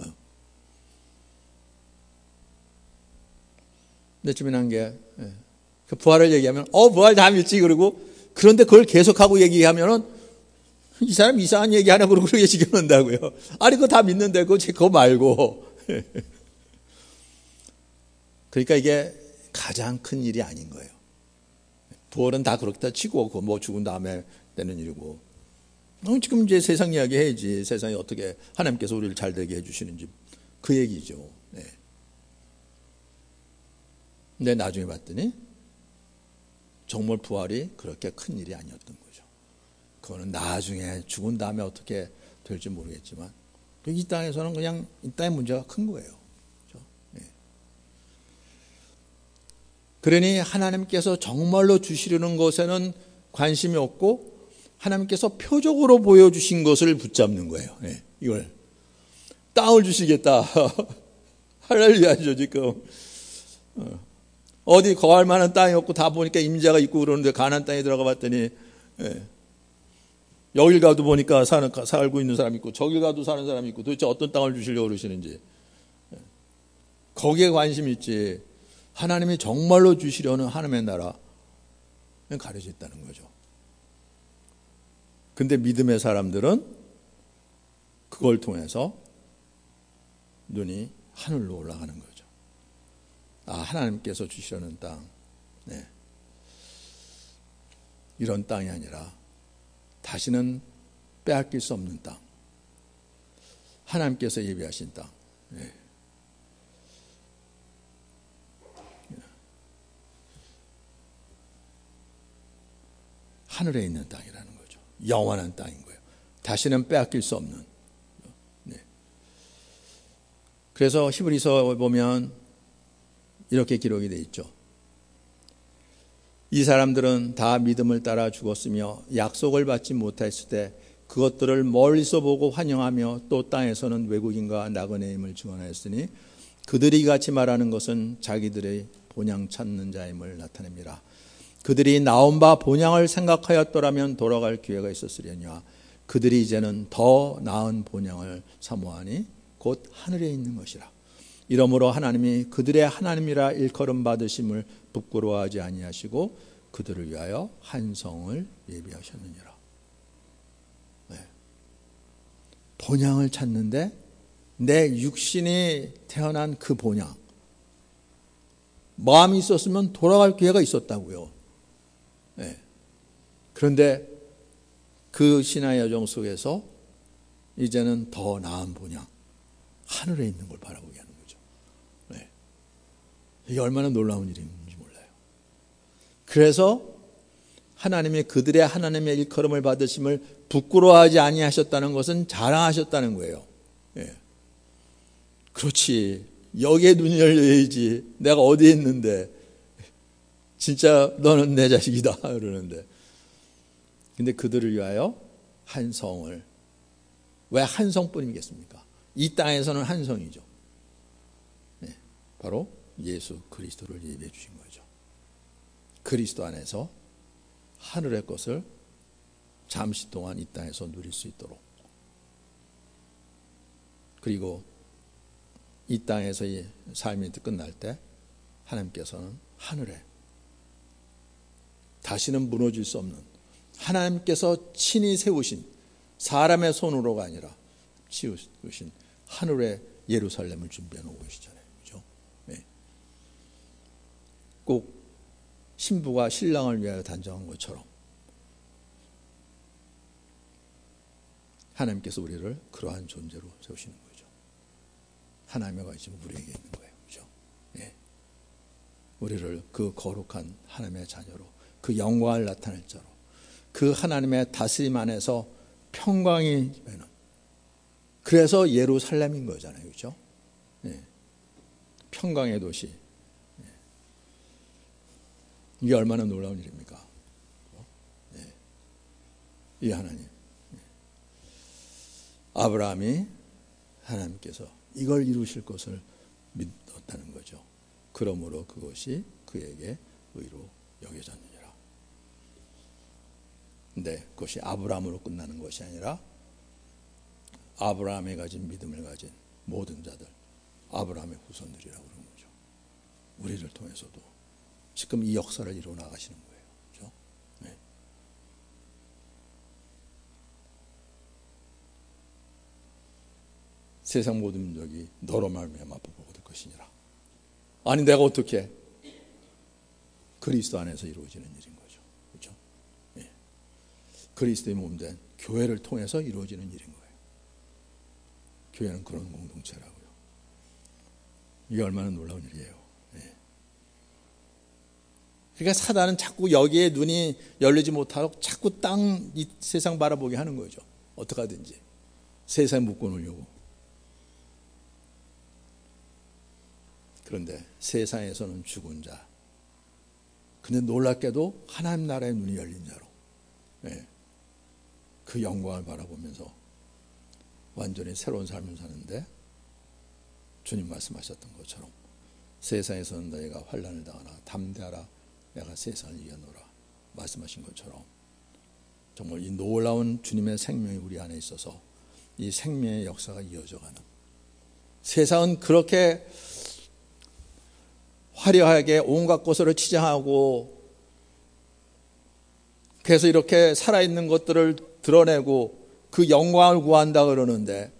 근데 재미난 게, 그 부활을 얘기하면 부활 다 믿지 그러고, 그런데 그걸 계속하고 얘기하면은 이 사람 이상한 얘기 하나 그러고 그렇게 지켜놓는다고요. 아니 그거 다 믿는데 그거 말고. 그러니까 이게 가장 큰 일이 아닌 거예요. 부활은 다 그렇다 치고 그 뭐 죽은 다음에 되는 일이고, 지금 이제 세상 이야기 해야지. 세상이 어떻게 하나님께서 우리를 잘 되게 해주시는지 그 얘기죠. 네. 근데 나중에 봤더니 정말 부활이 그렇게 큰 일이 아니었던 거죠. 그거는 나중에 죽은 다음에 어떻게 될지 모르겠지만 이 땅에서는 그냥 이 땅의 문제가 큰 거예요. 그렇죠? 네. 그러니 하나님께서 정말로 주시려는 것에는 관심이 없고 하나님께서 표적으로 보여주신 것을 붙잡는 거예요. 네. 이걸 땅을 주시겠다. 할렐루야죠 지금. 어디 거할 만한 땅이 없고 다 보니까 임자가 있고 그러는데 가나안 땅에 들어가 봤더니, 예. 여길 가도 보니까 살고 있는 사람이 있고 저길 가도 사는 사람이 있고 도대체 어떤 땅을 주시려고 그러시는지. 예. 거기에 관심 있지. 하나님이 정말로 주시려는 하나님의 나라 가려져 있다는 거죠. 근데 믿음의 사람들은 그걸 통해서 눈이 하늘로 올라가는 거죠. 아, 하나님께서 주시려는 땅, 네. 이런 땅이 아니라 다시는 빼앗길 수 없는 땅, 하나님께서 예비하신 땅, 네. 하늘에 있는 땅이라는 거죠. 영원한 땅인 거예요. 다시는 빼앗길 수 없는. 네. 그래서 히브리서 보면 이렇게 기록이 되어 있죠. 이 사람들은 다 믿음을 따라 죽었으며 약속을 받지 못했을 때 그것들을 멀리서 보고 환영하며 또 땅에서는 외국인과 나그네임을 증언하였으니 그들이 같이 말하는 것은 자기들의 본향 찾는 자임을 나타냅니다. 그들이 나온 바 본향을 생각하였더라면 돌아갈 기회가 있었으려니와 그들이 이제는 더 나은 본향을 사모하니 곧 하늘에 있는 것이라. 이러므로 하나님이 그들의 하나님이라 일컬음 받으심을 부끄러워하지 아니하시고 그들을 위하여 한 성을 예비하셨느니라. 네. 본향을 찾는데 내 육신이 태어난 그 본향, 마음이 있었으면 돌아갈 기회가 있었다고요. 네. 그런데 그 신화의 여정 속에서 이제는 더 나은 본향, 하늘에 있는 걸 바라보게 하는 거죠. 네. 이게 얼마나 놀라운 일인지 몰라요. 그래서 하나님이 그들의 하나님의 일컬음을 받으심을 부끄러워하지 아니하셨다는 것은 자랑하셨다는 거예요. 네. 그렇지. 여기에 눈이 열려야지. 내가 어디에 있는데. 진짜 너는 내 자식이다. 그러는데. 근데 그들을 위하여 한 성을. 왜 한 성뿐이겠습니까? 이 땅에서는 한 성이죠. 네. 바로 예수 그리스도를 예비해 주신 거죠. 그리스도 안에서 하늘의 것을 잠시 동안 이 땅에서 누릴 수 있도록. 그리고 이 땅에서의 삶이 끝날 때 하나님께서는 하늘에 다시는 무너질 수 없는 하나님께서 친히 세우신 사람의 손으로가 아니라 세우신 하늘의 예루살렘을 준비해 놓고 계시잖아요. 그렇죠? 네. 꼭 신부가 신랑을 위하여 단정한 것처럼 하나님께서 우리를 그러한 존재로 세우시는 거죠. 하나님의 관심은 우리에게 있는 거예요. 그렇죠? 네. 우리를 그 거룩한 하나님의 자녀로 그 영광을 나타낼 자로 그 하나님의 다스림 안에서 평강이 되는 그래서 예루살렘인 거잖아요. 그렇죠? 네. 평강의 도시. 네. 이게 얼마나 놀라운 일입니까? 네. 이 하나님. 네. 아브라함이 하나님께서 이걸 이루실 것을 믿었다는 거죠. 그러므로 그것이 그에게 의로 여겨졌느니라. 근데 그것이 아브라함으로 끝나는 것이 아니라 아브라함이 가진 믿음을 가진 모든 자들, 아브라함의 후손들이라고 그러는 거죠. 우리를 통해서도 지금 이 역사를 이루어 나가시는 거예요. 그렇죠? 네. 세상 모든 민족이 너로 말미암아 복을 얻을 것이니라. 아니 내가 어떻게? 그리스도 안에서 이루어지는 일인 거죠. 그렇죠? 네. 그리스도의 몸된 교회를 통해서 이루어지는 일인 거예요. 교회는 그런 공동체라고요. 이게 얼마나 놀라운 일이에요. 네. 그러니까 사단은 자꾸 여기에 눈이 열리지 못하고 자꾸 이 세상 바라보게 하는 거죠. 어떻게 하든지. 세상에 묶어놓으려고. 그런데 세상에서는 죽은 자. 근데 놀랍게도 하나님 나라의 눈이 열린 자로. 네. 그 영광을 바라보면서 완전히 새로운 삶을 사는데 주님 말씀하셨던 것처럼 세상에서는 너희가 환난을 당하나 담대하라 내가 세상을 이겨노라 말씀하신 것처럼 정말 이 놀라운 주님의 생명이 우리 안에 있어서 이 생명의 역사가 이어져가는 세상은 그렇게 화려하게 온갖 것으로 치장하고 그래서 이렇게 살아있는 것들을 드러내고 그 영광을 구한다 그러는데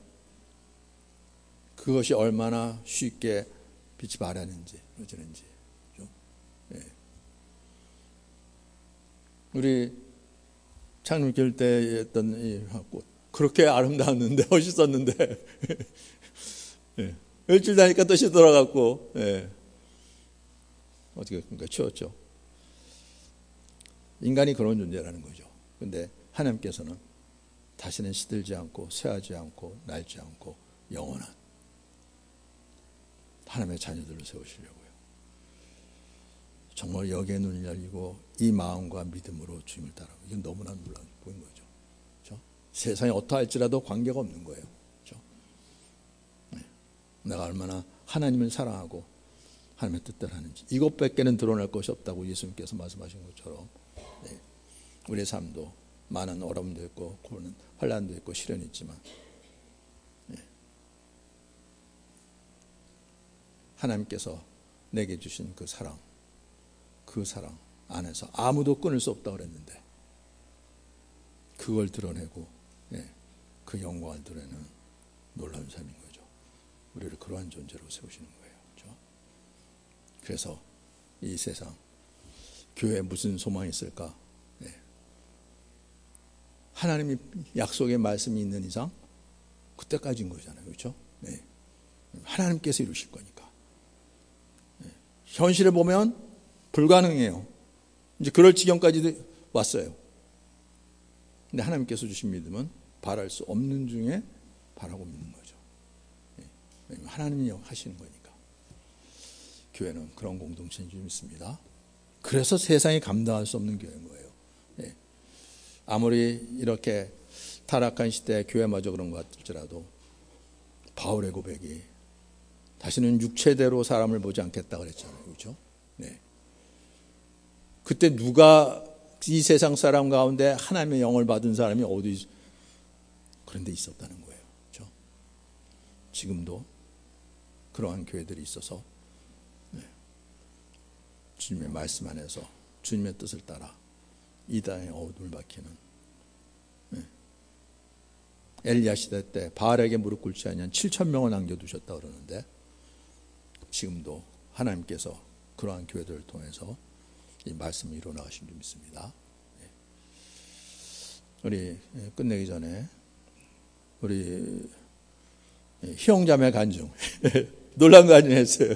그것이 얼마나 쉽게 빛이 발하는지 어쩌는지. 예. 우리 창림 교회 때 했던 이 꽃 그렇게 아름다웠는데 멋있었는데 예. 일주일 다니까 또 시들어갖고 예. 어떻게 그러니까 치웠죠. 인간이 그런 존재라는 거죠. 근데 하나님께서는 다시는 시들지 않고 쇠하지 않고 낡지 않고 영원한 하나님의 자녀들을 세우시려고요. 정말 여기에 눈을 열리고 이 마음과 믿음으로 주님을 따라가고 이건 너무나 놀라운 보인 거죠. 그렇죠? 세상이 어떠할지라도 관계가 없는 거예요. 그렇죠? 네. 내가 얼마나 하나님을 사랑하고 하나님의 뜻대로 하는지 이것밖에는 드러날 것이 없다고 예수님께서 말씀하신 것처럼 네. 우리의 삶도 많은 어려움도 있고 고는 환난도 있고 시련이 있지만 네. 하나님께서 내게 주신 그 사랑 안에서 아무도 끊을 수 없다고 그랬는데 그걸 드러내고 예, 그 영광을 드러내는 놀라운 삶인 거죠. 우리를 그러한 존재로 세우시는 거예요. 그렇죠? 그래서 이 세상 교회에 무슨 소망이 있을까? 예. 하나님이 약속의 말씀이 있는 이상 그때까지인 거잖아요. 그렇죠? 예. 하나님께서 이루실 거니까. 예. 현실을 보면 불가능해요. 이제 그럴 지경까지 왔어요. 근데 하나님께서 주신 믿음은 바랄 수 없는 중에 바라고 믿는 거죠. 하나님이 하시는 거니까. 교회는 그런 공동체인 줄 믿습니다. 그래서 세상이 감당할 수 없는 교회인 거예요. 아무리 이렇게 타락한 시대에 교회마저 그런 것 같을지라도 바울의 고백이 다시는 육체대로 사람을 보지 않겠다 그랬잖아요. 그렇죠? 네. 그때 누가 이 세상 사람 가운데 하나님의 영을 받은 사람이 어디 그런 데 있었다는 거예요. 그렇죠? 지금도 그러한 교회들이 있어서 네. 주님의 말씀 안에서 주님의 뜻을 따라 이 땅에 어둠을 밝히는 네. 엘리야 시대 때 바알에게 무릎 꿇지 아니한 7,000명을 남겨두셨다 그러는데 지금도 하나님께서 그러한 교회들을 통해서 이 말씀을 이루어나가신 줄 믿습니다. 우리 끝내기 전에 우리 희영자매 간증 놀란 간증 했어요.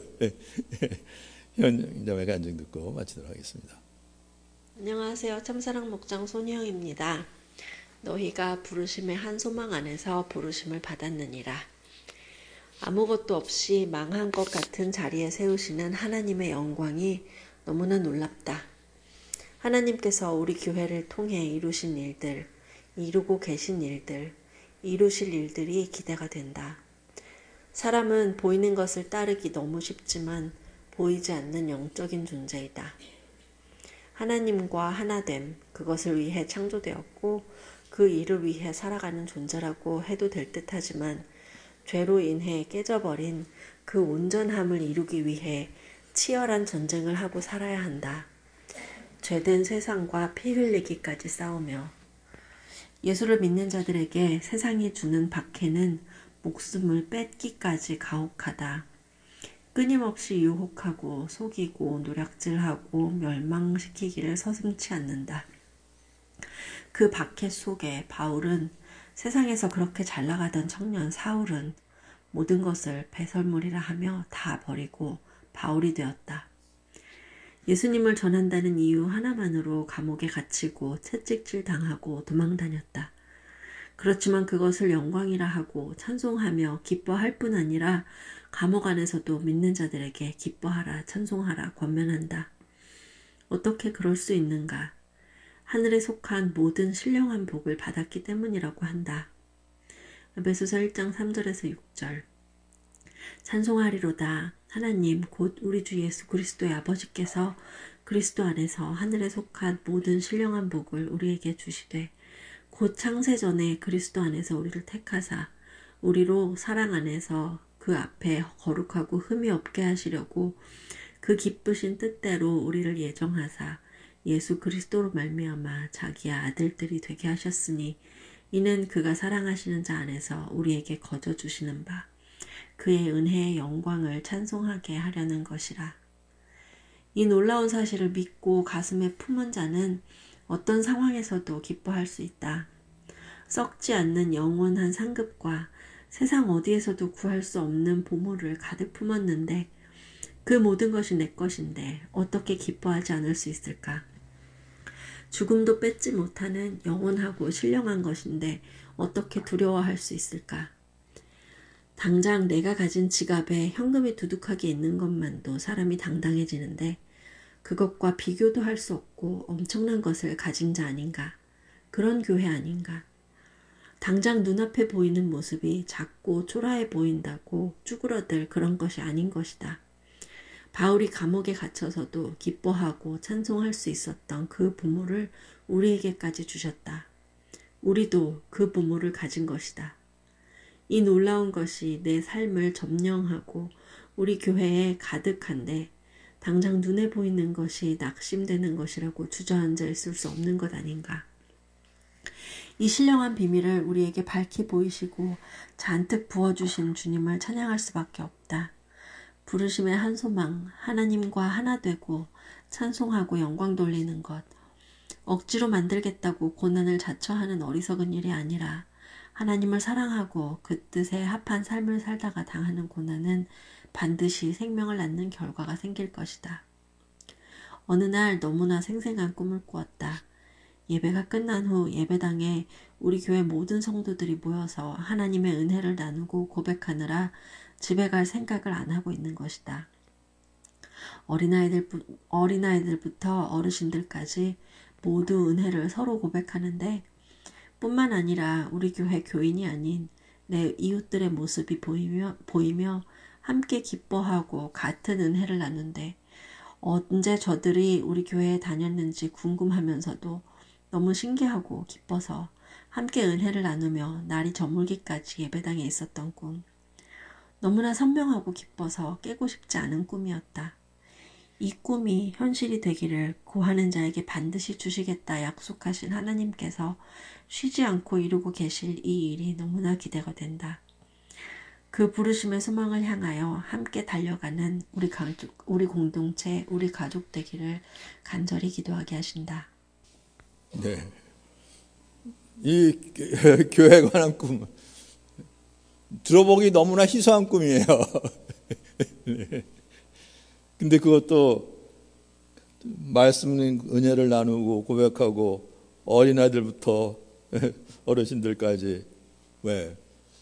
희영자매 간증 듣고 마치도록 하겠습니다. 안녕하세요. 참사랑 목장 손희영입니다. 너희가 부르심의 한 소망 안에서 부르심을 받았느니라. 아무것도 없이 망한 것 같은 자리에 세우시는 하나님의 영광이 너무나 놀랍다. 하나님께서 우리 교회를 통해 이루신 일들, 이루고 계신 일들, 이루실 일들이 기대가 된다. 사람은 보이는 것을 따르기 너무 쉽지만 보이지 않는 영적인 존재이다. 하나님과 하나됨, 그것을 위해 창조되었고 그 일을 위해 살아가는 존재라고 해도 될 듯하지만 죄로 인해 깨져버린 그 온전함을 이루기 위해 치열한 전쟁을 하고 살아야 한다. 죄된 세상과 피 흘리기까지 싸우며 예수를 믿는 자들에게 세상이 주는 박해는 목숨을 뺏기까지 가혹하다. 끊임없이 유혹하고 속이고 노략질하고 멸망시키기를 서슴지 않는다. 그 박해 속에 바울은 세상에서 그렇게 잘 나가던 청년 사울은 모든 것을 배설물이라 하며 다 버리고 바울이 되었다. 예수님을 전한다는 이유 하나만으로 감옥에 갇히고 채찍질 당하고 도망다녔다. 그렇지만 그것을 영광이라 하고 찬송하며 기뻐할 뿐 아니라 감옥 안에서도 믿는 자들에게 기뻐하라 찬송하라 권면한다. 어떻게 그럴 수 있는가? 하늘에 속한 모든 신령한 복을 받았기 때문이라고 한다. 에베소서 1장 3절에서 6절 찬송하리로다. 하나님 곧 우리 주 예수 그리스도의 아버지께서 그리스도 안에서 하늘에 속한 모든 신령한 복을 우리에게 주시되 곧 창세전에 그리스도 안에서 우리를 택하사 우리로 사랑 안에서 그 앞에 거룩하고 흠이 없게 하시려고 그 기쁘신 뜻대로 우리를 예정하사 예수 그리스도로 말미암아 자기의 아들들이 되게 하셨으니 이는 그가 사랑하시는 자 안에서 우리에게 거저 주시는 바 그의 은혜의 영광을 찬송하게 하려는 것이라. 이 놀라운 사실을 믿고 가슴에 품은 자는 어떤 상황에서도 기뻐할 수 있다. 썩지 않는 영원한 상급과 세상 어디에서도 구할 수 없는 보물을 가득 품었는데 그 모든 것이 내 것인데 어떻게 기뻐하지 않을 수 있을까? 죽음도 뺏지 못하는 영원하고 신령한 것인데 어떻게 두려워할 수 있을까? 당장 내가 가진 지갑에 현금이 두둑하게 있는 것만도 사람이 당당해지는데 그것과 비교도 할 수 없고 엄청난 것을 가진 자 아닌가? 그런 교회 아닌가? 당장 눈앞에 보이는 모습이 작고 초라해 보인다고 쭈그러들 그런 것이 아닌 것이다. 바울이 감옥에 갇혀서도 기뻐하고 찬송할 수 있었던 그 보물을 우리에게까지 주셨다. 우리도 그 보물을 가진 것이다. 이 놀라운 것이 내 삶을 점령하고 우리 교회에 가득한데 당장 눈에 보이는 것이 낙심되는 것이라고 주저앉아 있을 수 없는 것 아닌가. 이 신령한 비밀을 우리에게 밝히 보이시고 잔뜩 부어주신 주님을 찬양할 수밖에 없다. 부르심의 한 소망, 하나님과 하나 되고 찬송하고 영광 돌리는 것, 억지로 만들겠다고 고난을 자처하는 어리석은 일이 아니라 하나님을 사랑하고 그 뜻에 합한 삶을 살다가 당하는 고난은 반드시 생명을 낳는 결과가 생길 것이다. 어느 날 너무나 생생한 꿈을 꾸었다. 예배가 끝난 후 예배당에 우리 교회 모든 성도들이 모여서 하나님의 은혜를 나누고 고백하느라 집에 갈 생각을 안 하고 있는 것이다. 어린아이들부터 어르신들까지 모두 은혜를 서로 고백하는데 뿐만 아니라 우리 교회 교인이 아닌 내 이웃들의 모습이 보이며 함께 기뻐하고 같은 은혜를 나눈대 언제 저들이 우리 교회에 다녔는지 궁금하면서도 너무 신기하고 기뻐서 함께 은혜를 나누며 날이 저물기까지 예배당에 있었던 꿈. 너무나 선명하고 기뻐서 깨고 싶지 않은 꿈이었다. 이 꿈이 현실이 되기를 구하는 자에게 반드시 주시겠다 약속하신 하나님께서 쉬지 않고 이루고 계실 이 일이 너무나 기대가 된다. 그 부르심의 소망을 향하여 함께 달려가는 우리 공동체, 우리 가족 되기를 간절히 기도하게 하신다. 네. 이 교회에 관한 꿈 들어보기 너무나 희소한 꿈이에요. 네. 근데 그것도 말씀 은혜를 나누고 고백하고 어린아이들부터 어르신들까지 왜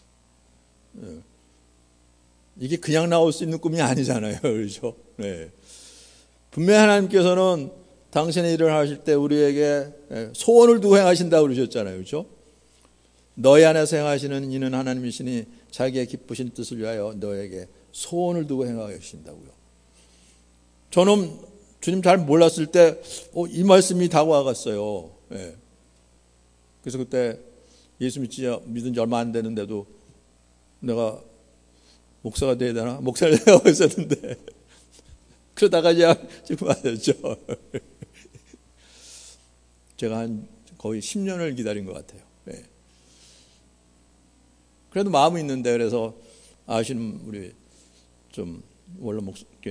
이게 그냥 나올 수 있는 꿈이 아니잖아요. 그렇죠? 네. 분명히 하나님께서는 당신의 일을 하실 때 우리에게 소원을 두고 행하신다고 그러셨잖아요. 그렇죠? 너희 안에서 행하시는 이는 하나님이시니 자기의 기쁘신 뜻을 위하여 너에게 소원을 두고 행하게 하신다고요. 저는 주님 잘 몰랐을 때 이 말씀이 다가왔어요. 네. 그래서 그때 예수 믿은 지 얼마 안 되는데도 내가 목사가 돼야 되나? 목사를 하고 있었는데 그러다가 지금 맞았죠. 제가 한 거의 10년을 기다린 것 같아요. 네. 그래도 마음은 있는데 그래서 아시는 우리 좀 원래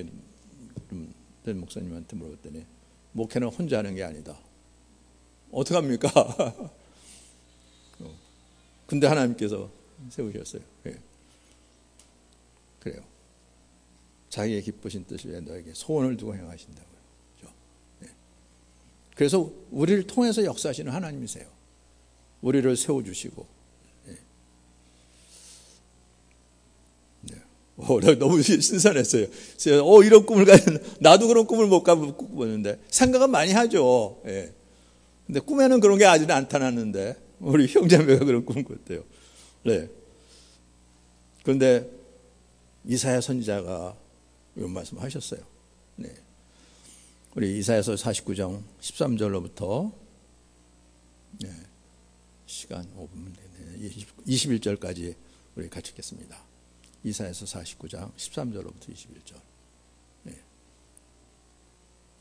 된 목사님한테 물어봤더니 목회는 혼자 하는 게 아니다. 어떡합니까? 근데 하나님께서 세우셨어요. 네. 그래요. 자기의 기쁘신 뜻을 위해 너에게 소원을 두고 행하신다고요. 그렇죠? 네. 그래서 우리를 통해서 역사하시는 하나님이세요. 우리를 세워주시고. 네. 네. 너무 신선했어요. 이런 꿈을 가진, 나도 그런 꿈을 못 가보는데, 생각은 많이 하죠. 네. 근데 꿈에는 그런 게 아직 나타났는데, 우리 형제매가 그런 꿈을 꿨대요. 네. 그런데 이사야 선지자가 이런 말씀 하셨어요. 네. 우리 이사야서 49장 13절로부터 네. 시간 5분 21절까지 우리 같이 읽겠습니다. 이사야서 49장 13절로부터 21절. 네.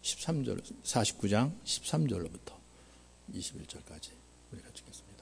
13절, 49장 13절로부터 21절까지 우리가 찍겠습니다.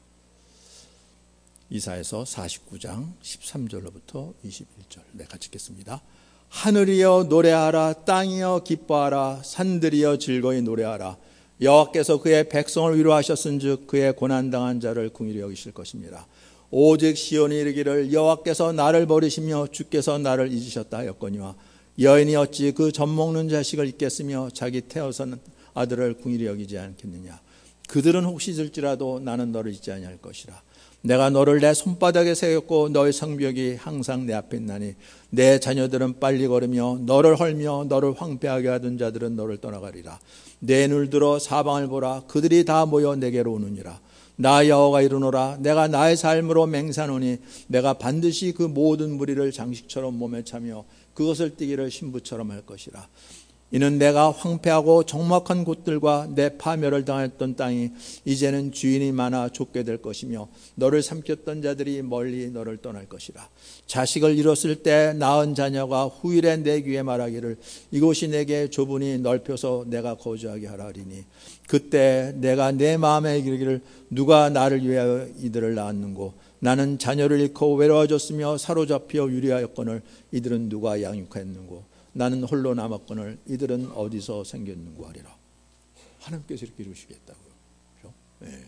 이사야서 49장 13절로부터 21절 내가 찍겠습니다. 하늘이여 노래하라, 땅이여 기뻐하라, 산들이여 즐거이 노래하라. 여호와께서 그의 백성을 위로하셨은즉 그의 고난당한 자를 긍휼히 여기실 것입니다. 오직 시온이 이르기를 여호와께서 나를 버리시며 주께서 나를 잊으셨다 하였거니와 여인이 어찌 그 젖먹는 자식을 잊겠으며 자기 태어선 아들을 긍휼히 여기지 않겠느냐. 그들은 혹시 잊을지라도 나는 너를 잊지 아니할 것이라. 내가 너를 내 손바닥에 새겼고 너의 성벽이 항상 내 앞에 있나니 내 자녀들은 빨리 걸으며 너를 헐며 너를 황폐하게 하던 자들은 너를 떠나가리라. 내 눈을 들어 사방을 보라. 그들이 다 모여 내게로 오느니라. 나 여호와가 이르노라. 내가 나의 삶으로 맹세하노니 내가 반드시 그 모든 무리를 장식처럼 몸에 차며 그것을 띠기를 신부처럼 할 것이라. 이는 내가 황폐하고 적막한 곳들과 내 파멸을 당했던 땅이 이제는 주인이 많아 좁게 될 것이며 너를 삼켰던 자들이 멀리 너를 떠날 것이라. 자식을 잃었을 때 낳은 자녀가 후일에 내 귀에 말하기를 이곳이 내게 좁으니 넓혀서 내가 거주하게 하라 하리니 그때 내가 내 마음에 이르기를 누가 나를 위하여 이들을 낳았는고 나는 자녀를 잃고 외로워졌으며 사로잡혀 유리하였거늘 이들은 누가 양육하였는고 나는 홀로 남았거늘 이들은 어디서 생겼는고 하리라. 하나님께서 이렇게 이루시겠다고요. 그렇죠? 네.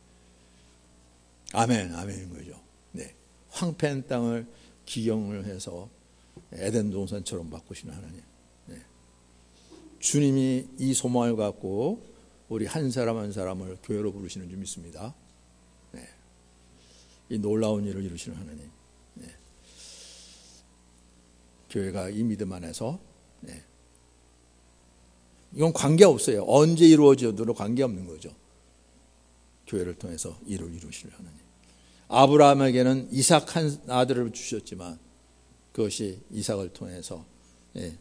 아멘, 아멘인 거죠. 네. 황폐한 땅을 기경을 해서 에덴 동산처럼 바꾸시는 하나님. 네. 주님이 이 소망을 갖고 우리 한 사람 한 사람을 교회로 부르시는 줄 믿습니다. 네. 이 놀라운 일을 이루시는 하나님. 네. 교회가 이 믿음 안에서 네. 이건 관계없어요. 언제 이루어져도 관계없는 거죠. 교회를 통해서 일을 이루실 하나님. 아브라함에게는 이삭 한 아들을 주셨지만 그것이 이삭을 통해서 네.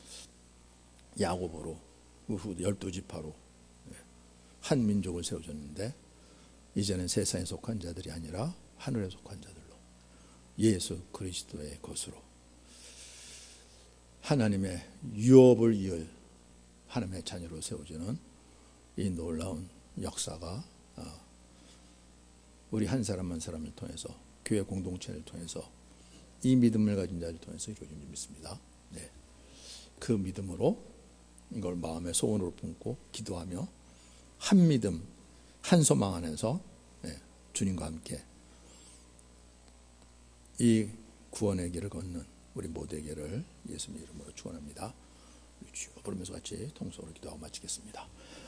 야곱으로 후 12지파로 한 민족을 세워줬는데 이제는 세상에 속한 자들이 아니라 하늘에 속한 자들로 예수 그리스도의 것으로 하나님의 유업을 이을 하나님의 자녀로 세워주는 이 놀라운 역사가 우리 한 사람 한 사람을 통해서 교회 공동체를 통해서 이 믿음을 가진 자를 통해서 이루어진 줄 믿습니다. 네. 그 믿음으로 이걸 마음의 소원으로 품고 기도하며 한 믿음, 한 소망 안에서 네. 주님과 함께 이 구원의 길을 걷는 우리 모두에게를 예수님 이름으로 축원합니다. 주여 부르면서 같이 통성으로 기도하고 마치겠습니다.